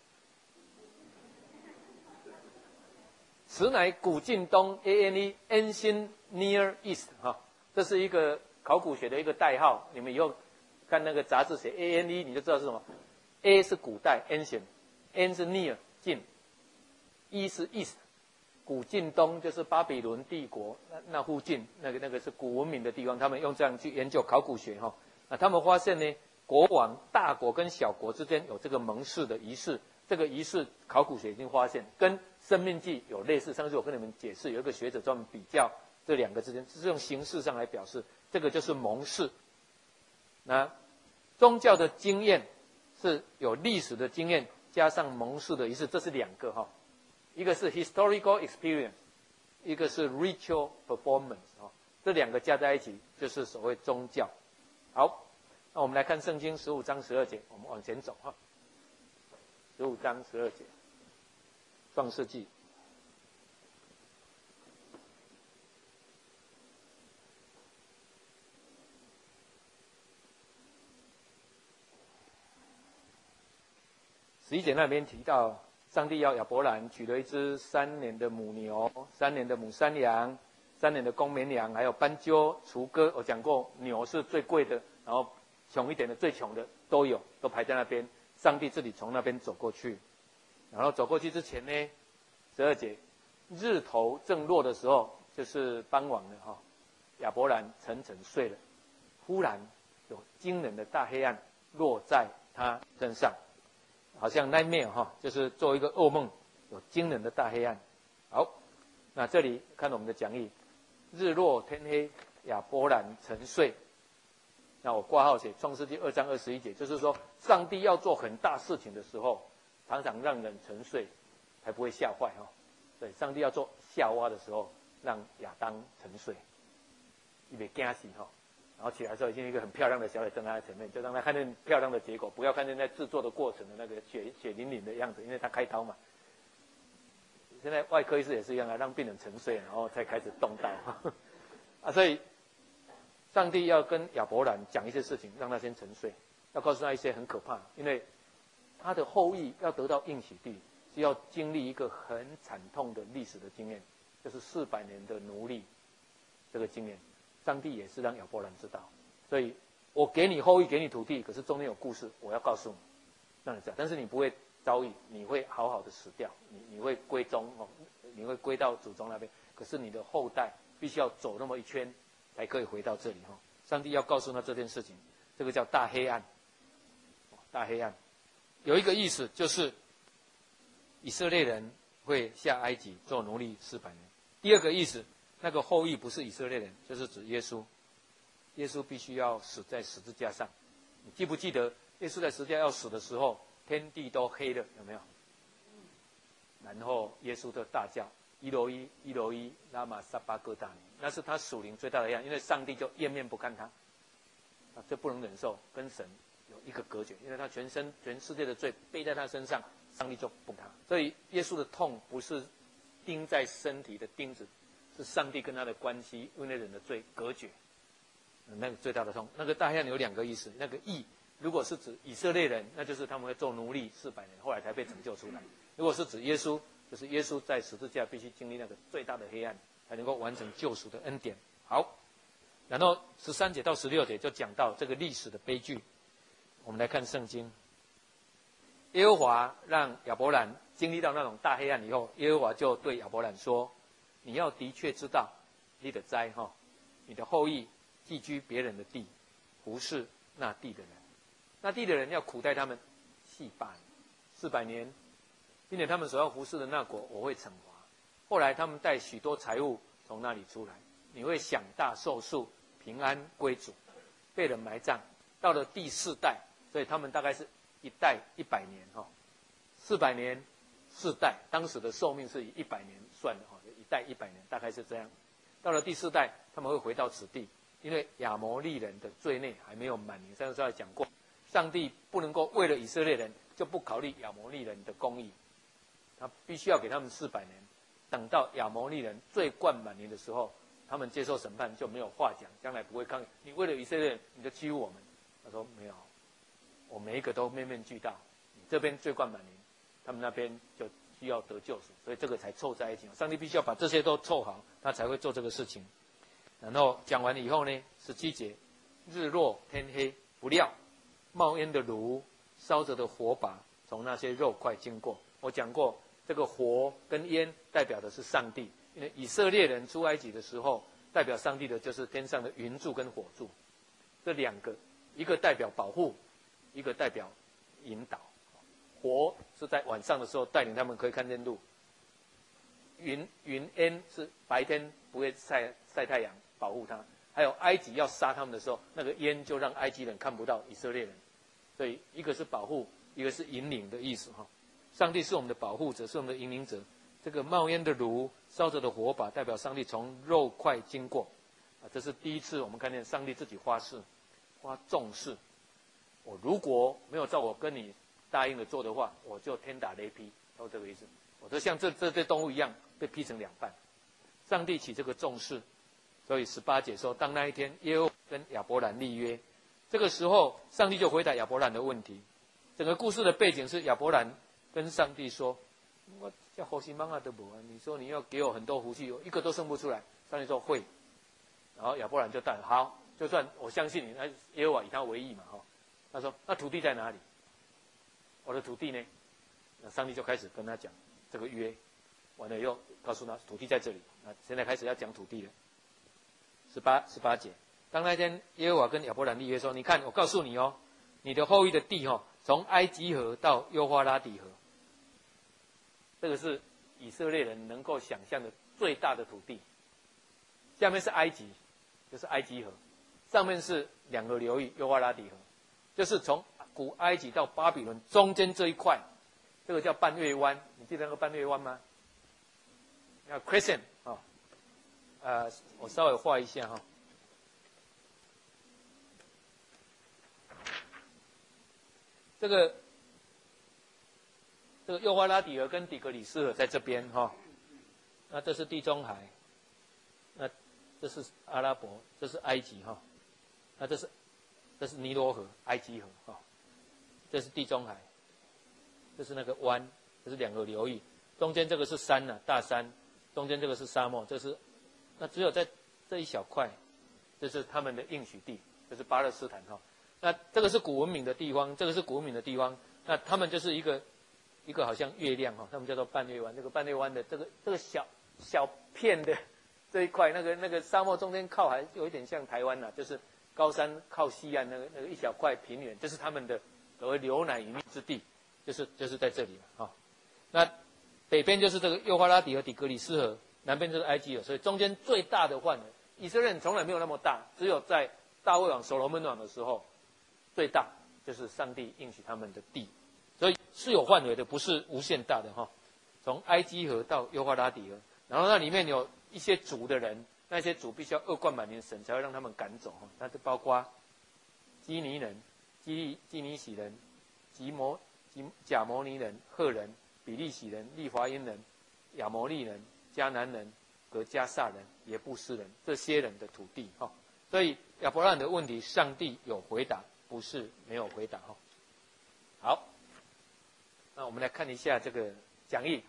B: 此乃古近东 A N E Ancient Near East 哈，这是一个考古学的一个代号。你们以后看那个杂志写 A N E， 你就知道是什么。A 是古代 Ancient，N 是 Near 近 ，E 是 East， 古近东就是巴比伦帝国那那附近那个那个是古文明的地方，他们用这样去研究考古学哈。那他们发现呢，国王大国跟小国之间有这个盟誓的仪式。这个仪式，考古学已经发现跟《生命记》有类似。上次我跟你们解释，有一个学者专门比较这两个之间，是用形式上来表示，这个就是盟誓。那宗教的经验是有历史的经验加上盟誓的仪式，这是两个哈，一个是 historical experience， 一个是 ritual performance 哈，这两个加在一起就是所谓宗教。好，那我们来看圣经十五章十二节，我们往前走哈。十五章十二节，创世纪。十一节那边提到，上帝要亚伯兰取了一只三年的母牛、三年的母山羊、三年的公绵羊，还有斑鸠、雏鸽。我讲过，牛是最贵的，然后穷一点的、最穷的都有，都排在那边。上帝自己从那边走过去，然后走过去之前呢，十二节，日头正落的时候，就是傍晚了哈。亚伯兰沉沉睡了，忽然有惊人的大黑暗落在他身上，好像nightmare哈，就是做一个噩梦，有惊人的大黑暗。好，那这里看我们的讲义，日落天黑，亚伯兰沉睡。那我挂号写创世纪二章二十一节，就是说上帝要做很大事情的时候，常常让人沉睡，才不会吓坏哈。对，上帝要做夏娃的时候，让亚当沉睡，以免惊死哈。然后起来的时候，已经一个很漂亮的小姐站在他前面，就让他看见漂亮的结果，不要看见在制作的过程的那个血血淋淋的样子，因为他开刀嘛。现在外科医师也是一样啊，让病人沉睡，然后才开始动刀啊，所以。上帝要跟亚伯兰讲一些事情，让他先沉睡，要告诉他一些很可怕，因为他的后裔要得到应许地，是要经历一个很惨痛的历史的经验，就是四百年的奴隶这个经验。上帝也是让亚伯兰知道，所以我给你后裔，给你土地，可是中间有故事，我要告诉你，让你知道。但是你不会遭遇，你会好好的死掉，你你会归宗哦，你会归到祖宗那边，可是你的后代必须要走那么一圈。才可以回到这里哈，上帝要告诉他这件事情，这个叫大黑暗。大黑暗有一个意思，就是以色列人会下埃及做奴隶四百年。第二个意思，那个后裔不是以色列人，就是指耶稣。耶稣必须要死在十字架上。你记不记得耶稣在十字架要死的时候，天地都黑了，有没有？然后耶稣就大叫：伊罗伊，伊罗伊，拉玛撒巴各大尼。那是他属灵最大的黑暗，因为上帝就厌面不看他，啊，这不能忍受，跟神有一个隔绝，因为他全身全世界的罪背在他身上，上帝就不他。所以耶稣的痛不是钉在身体的钉子，是上帝跟他的关系因为人的罪隔绝，那个最大的痛。那个大黑暗有两个意思，那个义， 如果是指以色列人，那就是他们会做奴隶四百年，后来才被拯救出来。如果是指耶稣，就是耶稣在十字架必须经历那个最大的黑暗，才能够完成救赎的恩典。好，然后十三节到十六节就讲到这个历史的悲剧。我们来看圣经，耶和华让亚伯兰经历到那种大黑暗以后，耶和华就对亚伯兰说：“你要的确知道，你的灾哈，你的后裔寄居别人的地，服侍那地的人。那地的人要苦待他们四百四百年，并且他们所要服侍的那国，我会惩罚。后来他们带许多财物从那里出来，你会享大寿数，平安归主，被人埋葬。到了第四代，所以他们大概是一代一百年哈，四百年四代，当时的寿命是以一百年算的哈，一代一百年，大概是这样。到了第四代，他们会回到此地，因为亚摩利人的罪孽还没有满盈。上次在讲过。上帝不能够为了以色列人就不考虑亚摩利人的公义，他必须要给他们四百年，等到亚摩利人罪贯满盈的时候，他们接受审判就没有话讲，将来不会抗议。你为了以色列人，你就欺负我们。他说没有，我每一个都面面俱到。你这边罪贯满盈，他们那边就需要得救赎，所以这个才凑在一起。上帝必须要把这些都凑好，他才会做这个事情。然后讲完以后呢，十七节，日落天黑，不料冒烟的炉，烧着的火把从那些肉块经过。我讲过，这个火跟烟代表的是上帝，因为以色列人出埃及的时候，代表上帝的就是天上的云柱跟火柱，这两个，一个代表保护，一个代表引导。火是在晚上的时候带领他们可以看见路，云云烟是白天不会晒晒太阳保护他。还有埃及要杀他们的时候，那个烟就让埃及人看不到以色列人，所以一个是保护，一个是引领的意思哈。上帝是我们的保护者，是我们的引领者。这个冒烟的炉，烧着的火把，代表上帝从肉块经过，啊，这是第一次我们看见上帝自己发誓，发重誓。我如果没有照我跟你答应的做的话，我就天打雷劈，都这个意思。我就像这这对动物一样被劈成两半。上帝起这个重誓。所以十八节说，当那一天耶和华跟亚伯兰立约，这个时候上帝就回答亚伯兰的问题。整个故事的背景是亚伯兰跟上帝说：“我叫好心忙啊都无啊，你说你要给我很多福气，我一个都生不出来。”上帝说会，然后亚伯兰就答好，就算我相信你，那耶和华以他为义嘛哈。他说：“那土地在哪里？我的土地呢？”那上帝就开始跟他讲这个约，完了又告诉他土地在这里。那现在开始要讲土地了。十八十八节，当那天耶和华跟亚伯兰立约说：“你看，我告诉你哦，你的后裔的地哦，从埃及河到幼发拉底河，这个是以色列人能够想象的最大的土地。下面是埃及，就是埃及河，上面是两个流域幼发拉底河，就是从古埃及到巴比伦中间这一块，这个叫半月湾。你记得那个半月湾吗？叫 Crescent 啊。”呃，我稍微画一下哈。这个这个幼发拉底河跟底格里斯河在这边哈，那这是地中海，那这是阿拉伯，这是埃及哈，那这是这是尼罗河，埃及河哈，这是地中海，这是那个湾，这是两个流域，中间这个是山呐、啊，大山，中间这个是沙漠，这是。那只有在这一小块，这是他们的应许地，这是巴勒斯坦哈。那这个是古文明的地方，这个是古文明的地方。那他们就是一个一个好像月亮哈，他们叫做半月湾。这个半月湾的这个这个小小片的这一块，那个那个沙漠中间靠海，有一点像台湾呐、啊，就是高山靠西岸那个那个一小块平原，这是他们的所谓流奶与蜜之地，就是就是在这里了哈。那北边就是这个幼发拉底河、底格里斯河。南边就是埃及了，所以中间最大的范围，以色列人从来没有那么大，只有在大卫王所罗门王的时候，最大就是上帝应许他们的地，所以是有范围的，不是无限大的哈。从埃及河到幼发拉底河，然后那里面有一些族的人，那些族必须要恶贯满盈，神才会让他们赶走哈。那就包括基尼人、基基尼喜人、吉摩、吉甲摩尼人、赫人、比利洗人、利华因人、亚摩利人。迦南人、格加萨人、耶布斯人这些人的土地哈，所以亚伯兰的问题，上帝有回答， 不是没有回答哈。好，那我们来看一下这个讲义。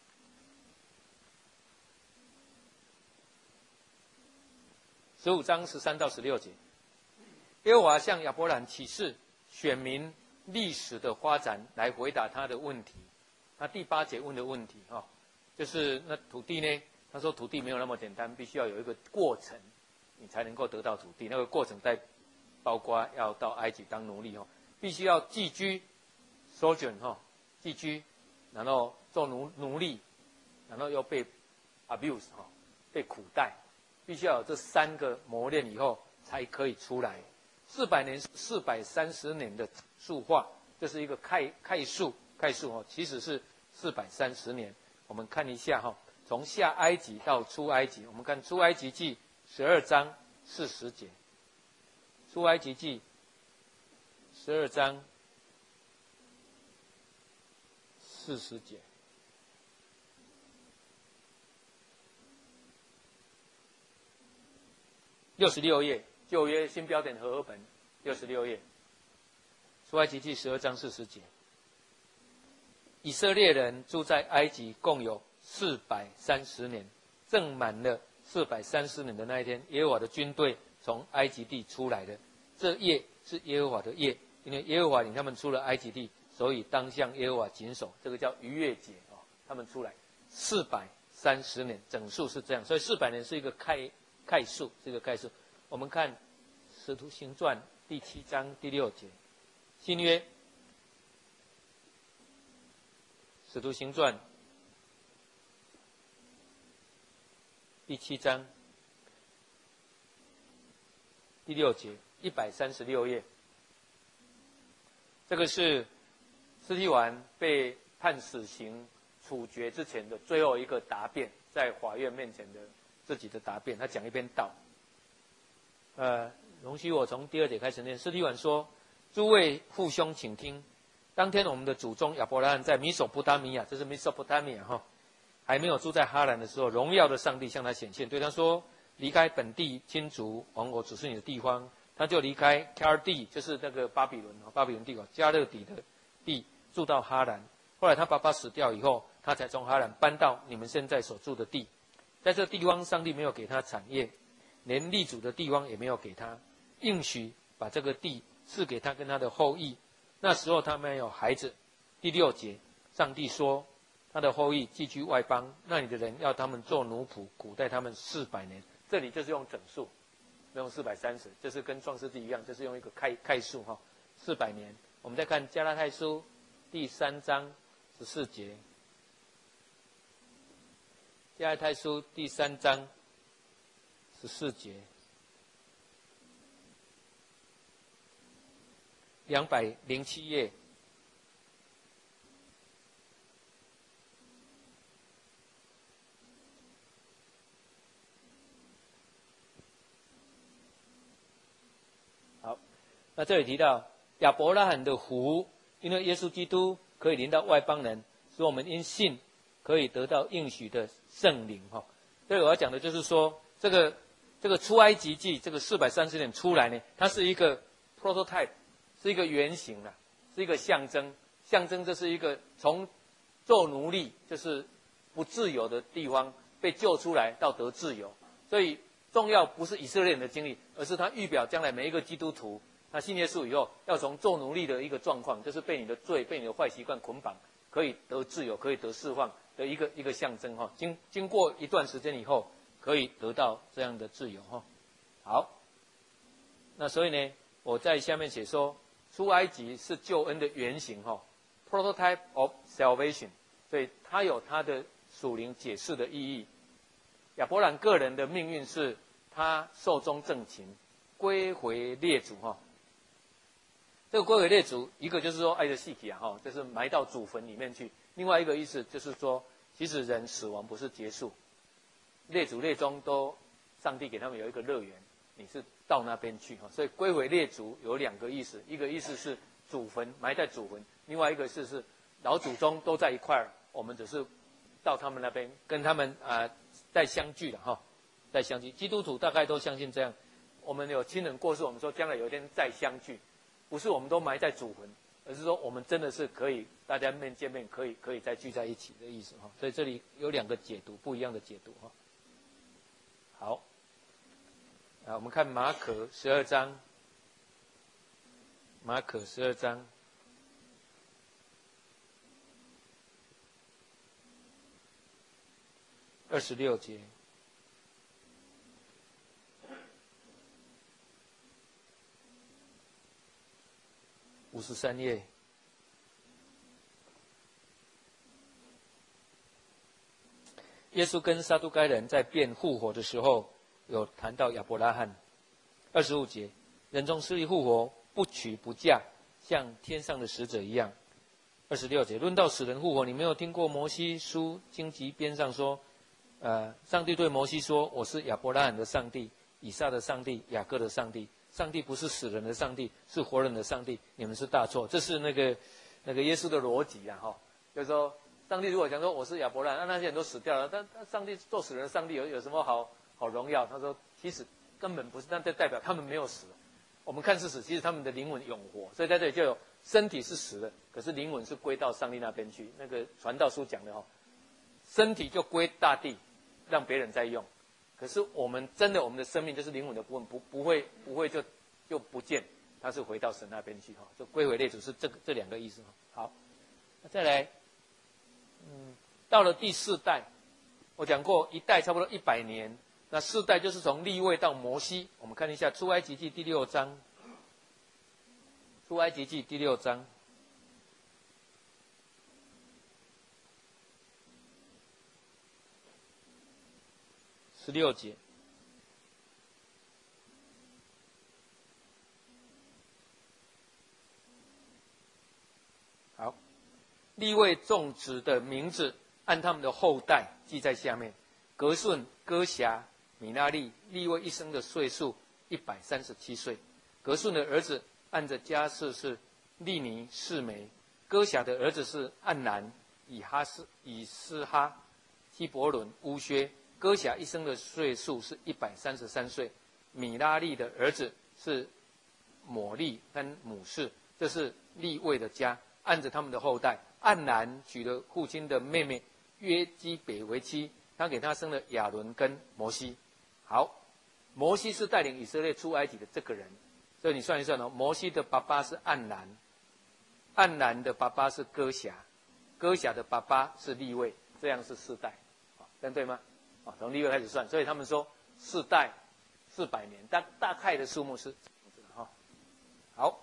B: 十五章十三到十六节，耶和华向亚伯兰启示选民历史的发展，来回答他的问题。那第八节问的问题哈，就是那土地呢？他说土地没有那么简单，必须要有一个过程，你才能够得到土地。那个过程在包括要到埃及当奴隶哦，必须要寄居 sojourn 哈，寄居，然后做奴奴隶，然后又被 abuse 哈，被苦待。必须要有这三个磨练以后，才可以出来。四百年、四百三十年的数化，这是一个概概述，概述哦，其实是四百三十年。我们看一下哈，从下埃及到出埃及，我们看出埃及记十二章四十节。出埃及记十二章四十节。六十六页，旧约新标点和合本，六十六页，出埃及记十二章四十节。以色列人住在埃及共有四百三十年，正满了四百三十年的那一天，耶和华的军队从埃及地出来的。这夜是耶和华的夜，因为耶和华领他们出了埃及地，所以当向耶和华谨守。这个叫逾越节哦，他们出来四百三十年，整数是这样，所以四百年是一个概概述，是一个概述。我们看《使徒行传》第七章第六节，新约《使徒行传》第七章第六节，一百三十六页。这个是司提反被判死刑处决之前的最后一个答辩，在法院面前的自己的答辩，他讲一篇道。呃，容许我从第二节开始念。司提反说：“诸位父兄，请听。当天我们的祖宗亚伯拉罕在米索不达米亚，这是米索不达米亚哈，还没有住在哈兰的时候，荣耀的上帝向他显现，对他说：离开本地亲族，往我指示你的地方。他就离开加尔地，就是那个巴比伦巴比伦帝国加勒底的地，住到哈兰。后来他爸爸死掉以后，他才从哈兰搬到你们现在所住的地。在这地方，上帝没有给他产业，连立足的地方也没有给他，应许把这个地赐给他跟他的后裔。那时候他没有孩子。第六节，上帝说，他的后裔寄居外邦，那里的人要他们做奴仆，苦待他们四百年。这里就是用整数，用四百三十，这是跟创世纪一样，这是用一个概概数哈，四百年。我们再看加拉太书第三章十四节，加拉太书第三章十四节，两百零七页。好，那这里提到亚伯拉罕的福，因为耶稣基督可以临到外邦人，使我们因信可以得到应许的圣灵哈。所以我要讲的就是说，这个这个出埃及记这个四百三十年出来呢，它是一个 prototype， 是一个原型啦，是一个象征，象征这是一个从做奴隶就是不自由的地方被救出来到得自由，所以重要不是以色列人的经历，而是他预表将来每一个基督徒，他信耶稣以后，要从做奴隶的一个状况，就是被你的罪、被你的坏习惯捆绑，可以得自由、可以得释放的一个一个象征哈。经经过一段时间以后，可以得到这样的自由哈。好，那所以呢，我在下面写说，出埃及是救恩的原型哈 ，prototype of salvation， 所以它有它的属灵解释的意义。亚伯兰个人的命运是他寿终正寝，归回列祖哈。这个归回列祖，一个就是说爱的细体啊哈，就是埋到祖坟里面去；另外一个意思就是说，其实人死亡不是结束，列祖列宗都上帝给他们有一个乐园，你是到那边去哈。所以归回列祖有两个意思，一个意思是祖坟埋在祖坟，另外一个是是老祖宗都在一块儿，我们只是到他们那边跟他们啊。呃再相聚了哈，再相聚。基督徒大概都相信这样。我们有亲人过世，我们说将来有一天再相聚。 不是我们都埋在祖坟，而是说我们真的是可以大家面见面，可以可以再聚在一起的意思哈。所以这里有两个解读，不一样的解读哈。好，啊，我们看马可十二章，马可十二章二十六节。五十三页，耶稣跟撒都该人在辩复活的时候，有谈到亚伯拉罕。二十五节，人中势力复活，不娶不嫁，像天上的使者一样。二十六节，论到死人复活，你没有听过摩西书荆棘边上说，呃，上帝对摩西说：“我是亚伯拉罕的上帝，以撒的上帝，雅各的上帝。”上帝不是死人的上帝，是活人的上帝。你们是大错。这是那个那个耶稣的逻辑啊，哈，就是说，上帝如果讲说我是亚伯拉罕，那那些人都死掉了，但但上帝做死人的上帝有有什么好好荣耀？他说，其实根本不是，那这代表他们没有死。我们看是死，其实他们的灵魂永活。所以在这里就有身体是死的，可是灵魂是归到上帝那边去。那个传道书讲的哈，身体就归大地，让别人在用。可是我们真的，我们的生命就是灵魂的部分，不不会不会就就不见，它是回到神那边去哈，就归回列祖是这个这两个意思哈。好，那再来，嗯，到了第四代，我讲过一代差不多一百年，那四代就是从利未到摩西。我们看一下出埃及记第六章，出埃及记第六章。十六节，好，利未众子的名字按他们的后代记在下面：革顺、哥辖、米拉利。利未一生的岁数一百三十七岁。革顺的儿子按着家世是利尼、示梅；哥辖的儿子是暗南、以哈斯、以斯哈、希伯伦、乌薛。哥辖一生的岁数是一百三十三岁。米拉利的儿子是抹利跟母士，这是利未的家，按着他们的后代。暗南娶了父亲的妹妹约基北为妻，他给他生了亚伦跟摩西。好，摩西是带领以色列出埃及的这个人，所以你算一算哦，摩西的爸爸是暗南，暗南的爸爸是哥辖，哥辖的爸爸是利未，这样是四代，这样对吗？啊，从利未开始算，所以他们说四代四百年，大大概的数目是这样子的哈。好，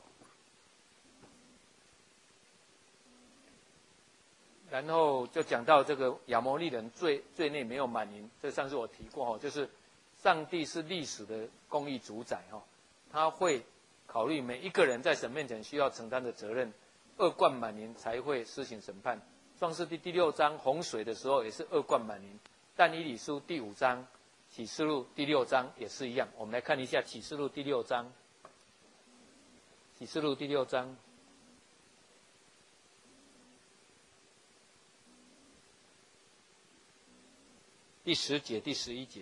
B: 然后就讲到这个亚摩利人罪罪内没有满盈，这上次我提过哈，就是上帝是历史的公义主宰哈，他会考虑每一个人在神面前需要承担的责任，恶贯满盈才会施行审判。创世纪第六章洪水的时候也是恶贯满盈。但以理书第五章，启示录第六章也是一样。我们来看一下启示录第六章。启示录第六章，第十节、第十一节。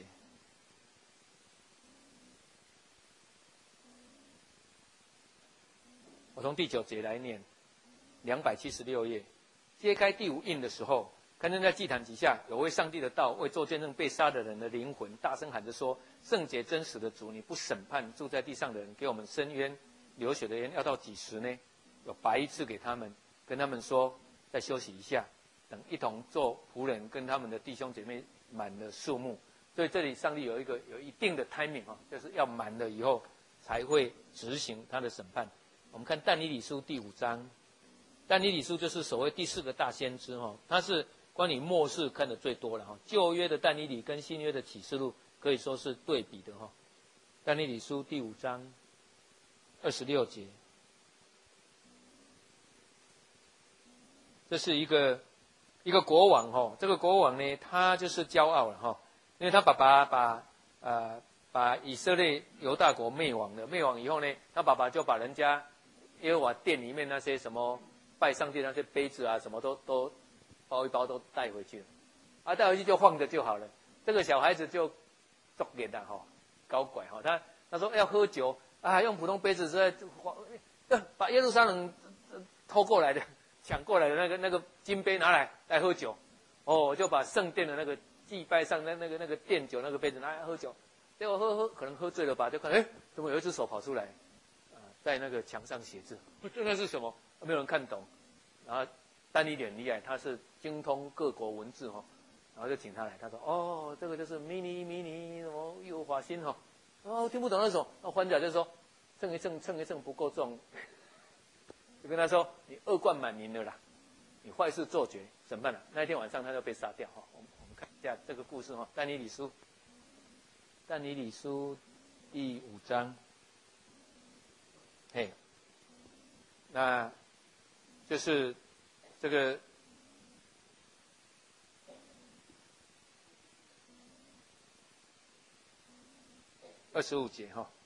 B: 我从第九节来念，两百七十六页，揭开第五印的时候。看见在祭坛底下有位上帝的道为做见证被杀的人的灵魂，大声喊着说：圣洁真实的主，你不审判住在地上的人，给我们伸冤流血的冤，要到几时呢？有白衣赐给他们，跟他们说再休息一下，等一同做仆人，跟他们的弟兄姐妹满了数目。所以这里上帝有一个有一定的 timing 啊，就是要满了以后才会执行他的审判。我们看但以理书第五章，但以理书就是所谓第四个大先知哈，他是关于末世看的最多了哈，旧约的但以理跟新约的启示录可以说是对比的哈。但以理书第五章二十六节，这是一个一个国王哈，这个国王呢，他就是骄傲了哈，因为他爸爸把呃把以色列犹大国灭亡了，灭亡以后呢，他爸爸就把人家耶和华殿里面那些什么拜上帝那些杯子啊，什么都都。包一包都带回去了，啊，带回去就放着就好了。这个小孩子就作孽的哈，搞拐哈。他他说要喝酒啊，用普通杯子实在把耶路撒冷偷过来的、抢过来的那个那个金杯拿来来喝酒，哦，就把圣殿的那个祭拜上那那个那个奠酒那个杯子拿来喝酒，结果喝喝可能喝醉了吧，就看哎，怎么有一只手跑出来，啊，在那个墙上写字，这那是什么？没有人看懂，然后但尼点厉害，他是精通各国文字哈，然后就请他来，他说哦，这个就是迷你迷你什么耶和华心哈，哦听不懂那首，那还甲就说称一称称一称不够重，就跟他说你恶贯满盈了啦，你坏事做绝，审判了。那一天晚上他就被杀掉哈。我们我们看一下这个故事哈，但尼里书，但尼里书第五章，嘿，那就是这个二十五节哈，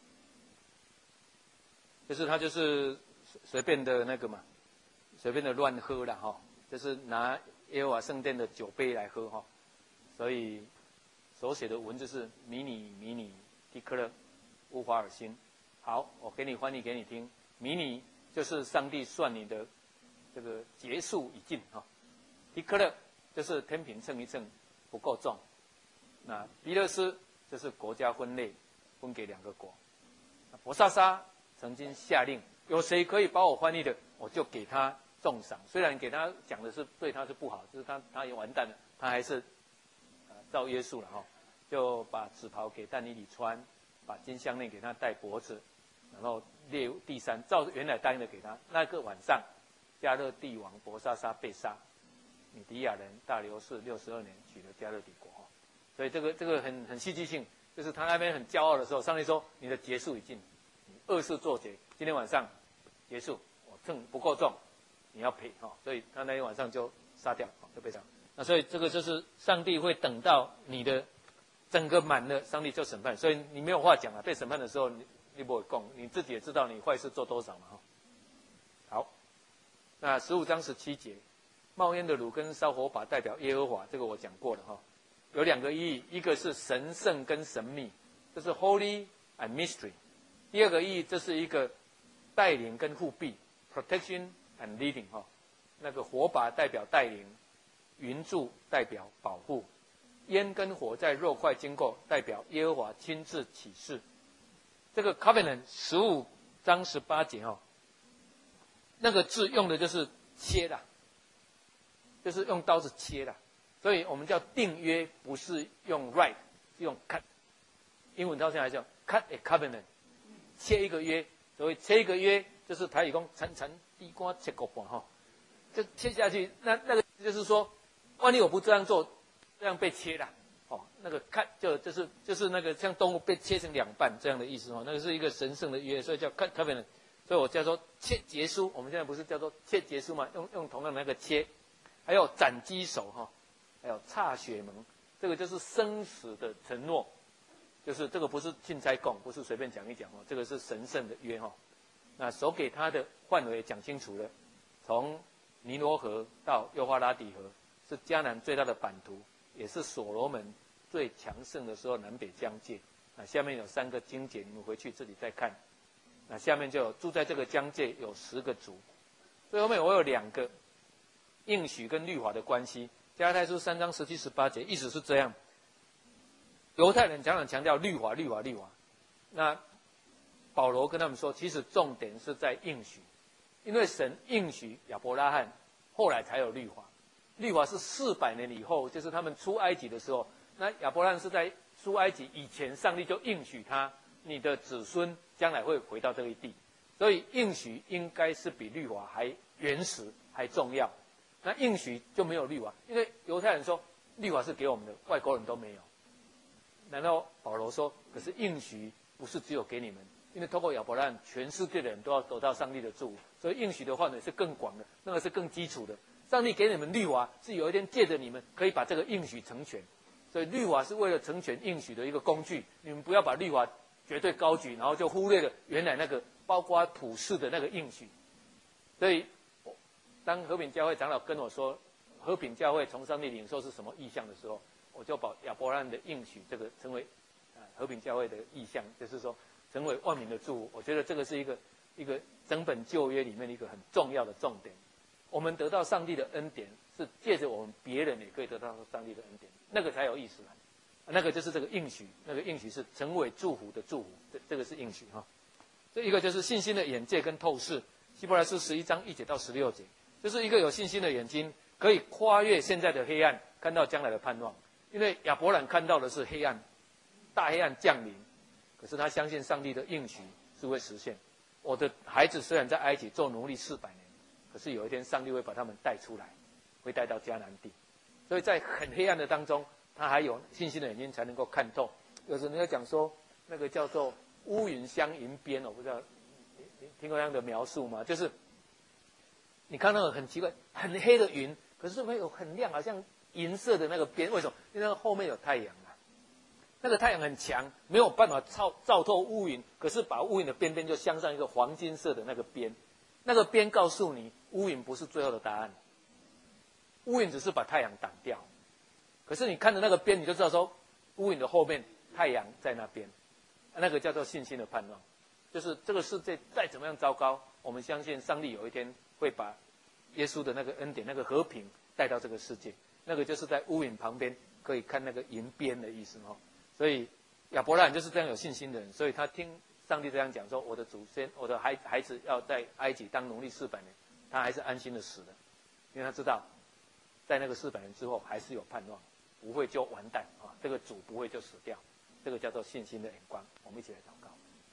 B: 就是他就是随便的那个嘛，随便的乱喝了哈，就是拿耶和华圣殿的酒杯来喝哈，所以手写的文字是迷你迷你迪克勒乌华尔辛。好，我给你翻译给你听，迷你就是上帝算你的这个结束已尽哈，迪克勒就是天平称一称不够重，那比勒斯就是国家分类分给两个国，伯沙沙曾经下令，有谁可以把我翻译的，我就给他重赏。虽然给他讲的是对他是不好，就是他他也完蛋了，他还是呃照约束了哈，就把紫袍给但尼里穿，把金项链给他戴脖子，然后列第三，照原来答应的给他。那个晚上，加勒地王伯沙沙被杀，米迪亚人大流士六十二年取了加勒底国，所以这个这个很很戏剧性，就是他那边很骄傲的时候，上帝说你的结束已尽，你恶事作结，今天晚上结束，我秤不够重，你要赔哈，所以他那天晚上就杀掉，就被杀。那所以这个就是上帝会等到你的整个满了，上帝就审判，所以你没有话讲了。被审判的时候，你你不会供，你自己也知道你坏事做多少嘛哈。好，那十五章十七节，冒烟的炉跟烧火把代表耶和华，这个我讲过了哈。有两个意义，一个是神圣跟神秘，这是 holy and mystery。第二个意义，这是一个带领跟护庇 protection and leading 哈。那个火把代表带领，云柱代表保护，烟跟火在肉块经过，代表耶和华亲自启示。这个 covenant 十五章十八节哈，那个字用的就是切啦，就是用刀子切啦。所以我们叫订约，不是用 write， 是用 cut。英文到现在叫 cut a covenant， 切一个约。所以切一个约，就是台语讲层层地瓜切个半哈，就切下去。那那个就是说，万一我不这样做，这样被切了，哦，那个 cut 就就是就是那个像动物被切成两半这样的意思哦，那个是一个神圣的约，所以叫 cut covenant。所以我叫做切结书，我们现在不是叫做切结书嘛？用用同样的那个切，还有斩鸡手哈。还有差血盟，这个就是生死的承诺，就是这个不是钦差供，不是随便讲一讲哦，这个是神圣的约哈。那手给他的范围讲清楚了，从尼罗河到幼发拉底河，是迦南最大的版图，也是所罗门最强盛的时候南北疆界。那下面有三个经节，你们回去自己再看。那下面就有住在这个疆界有十个族，最后面我有两个应许跟律法的关系。加拉太书三章十七、十八节，意思是这样：犹太人常常强调律法、律法、律法。那保罗跟他们说，其实重点是在应许，因为神应许亚伯拉罕，后来才有律法。律法是四百年以后，就是他们出埃及的时候。那亚伯拉罕是在出埃及以前，上帝就应许他，你的子孙将来会回到这一地。所以应许应该是比律法还原始、还重要。那应许就没有律法，因为犹太人说律法是给我们的，外国人都没有。难道保罗说，可是应许不是只有给你们，因为透过亚伯拉罕，全世界的人都要得到上帝的祝福，所以应许的范围是更广的，那个是更基础的。上帝给你们律法，是有一天借着你们可以把这个应许成全，所以律法是为了成全应许的一个工具。你们不要把律法绝对高举，然后就忽略了原来那个包括普世的那个应许。所以当和平教会长老跟我说和平教会从上帝领受是什么意象的时候，我就把亚伯拉罕的应许这个成为和平教会的意象，就是说成为万民的祝福。我觉得这个是一个一个整本旧约里面一个很重要的重点。我们得到上帝的恩典，是借着我们别人也可以得到上帝的恩典，那个才有意思啊。那个就是这个应许，那个应许是成为祝福的祝福，这这个是应许哈。这一个就是信心的眼界跟透视，希伯来书十一章一节到十六节，就是一个有信心的眼睛，可以跨越现在的黑暗，看到将来的盼望。因为亚伯兰看到的是黑暗，大黑暗降临，可是他相信上帝的应许是会实现。我的孩子虽然在埃及做奴隶四百年，可是有一天上帝会把他们带出来，会带到迦南地。所以在很黑暗的当中，他还有信心的眼睛才能够看透。有时候人家讲说，那个叫做乌云相迎边，我不知道你你听过这样的描述吗？就是你看那个很奇怪，很黑的云，可是会有很亮，好像银色的那个边。为什么？因为那个后面有太阳啊，那个太阳很强，没有办法照照透乌云，可是把乌云的边边就镶上一个黄金色的那个边。那个边告诉你，乌云不是最后的答案，乌云只是把太阳挡掉。可是你看着那个边，你就知道说，乌云的后面太阳在那边，那个叫做信心的盼望。就是这个世界再怎么样糟糕，我们相信上帝有一天会把耶稣的那个恩典、那个和平带到这个世界。那个就是在乌云旁边可以看那个银边的意思哈。所以亚伯拉罕就是这样有信心的人，所以他听上帝这样讲说，我的祖先、我的孩孩子要在埃及当奴隶四百年，他还是安心的死了，因为他知道，在那个四百年之后还是有盼望，不会就完蛋啊，这个主不会就死掉，这个叫做信心的眼光。我们一起来祷告。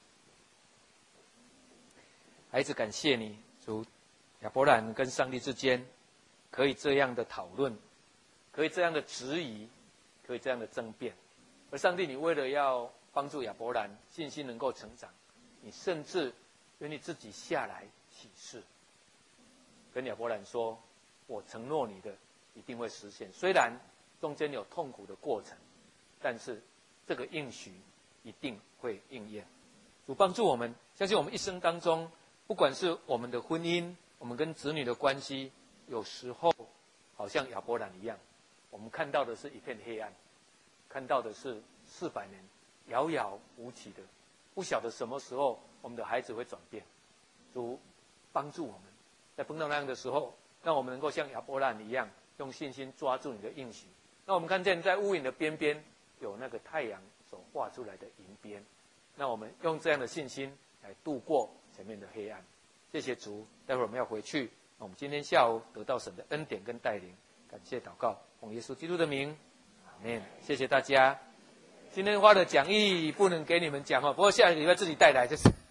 B: 孩子，感谢你，主，亚伯兰跟上帝之间可以这样的讨论，可以这样的质疑，可以这样的争辩，而上帝，你为了要帮助亚伯兰信心能够成长，你甚至愿意自己下来起誓，跟亚伯兰说：“我承诺你的一定会实现，虽然中间有痛苦的过程，但是这个应许一定会应验。”主帮助我们，相信我们一生当中，不管是我们的婚姻，我们跟子女的关系，有时候好像亚伯兰一样，我们看到的是一片黑暗，看到的是四百年遥遥无期的，不晓得什么时候我们的孩子会转变。主帮助我们，在碰到那样的时候，让我们能够像亚伯兰一样，用信心抓住你的应许。那我们看见在乌云的边边有那个太阳所画出来的银边，那我们用这样的信心来度过前面的黑暗。谢谢主，待会儿我们要回去，我们今天下午得到神的恩典跟带领，感谢祷告，奉耶稣基督的名，阿们。谢谢大家。今天花的讲义不能给你们讲哦，不过下个礼拜自己带来就是。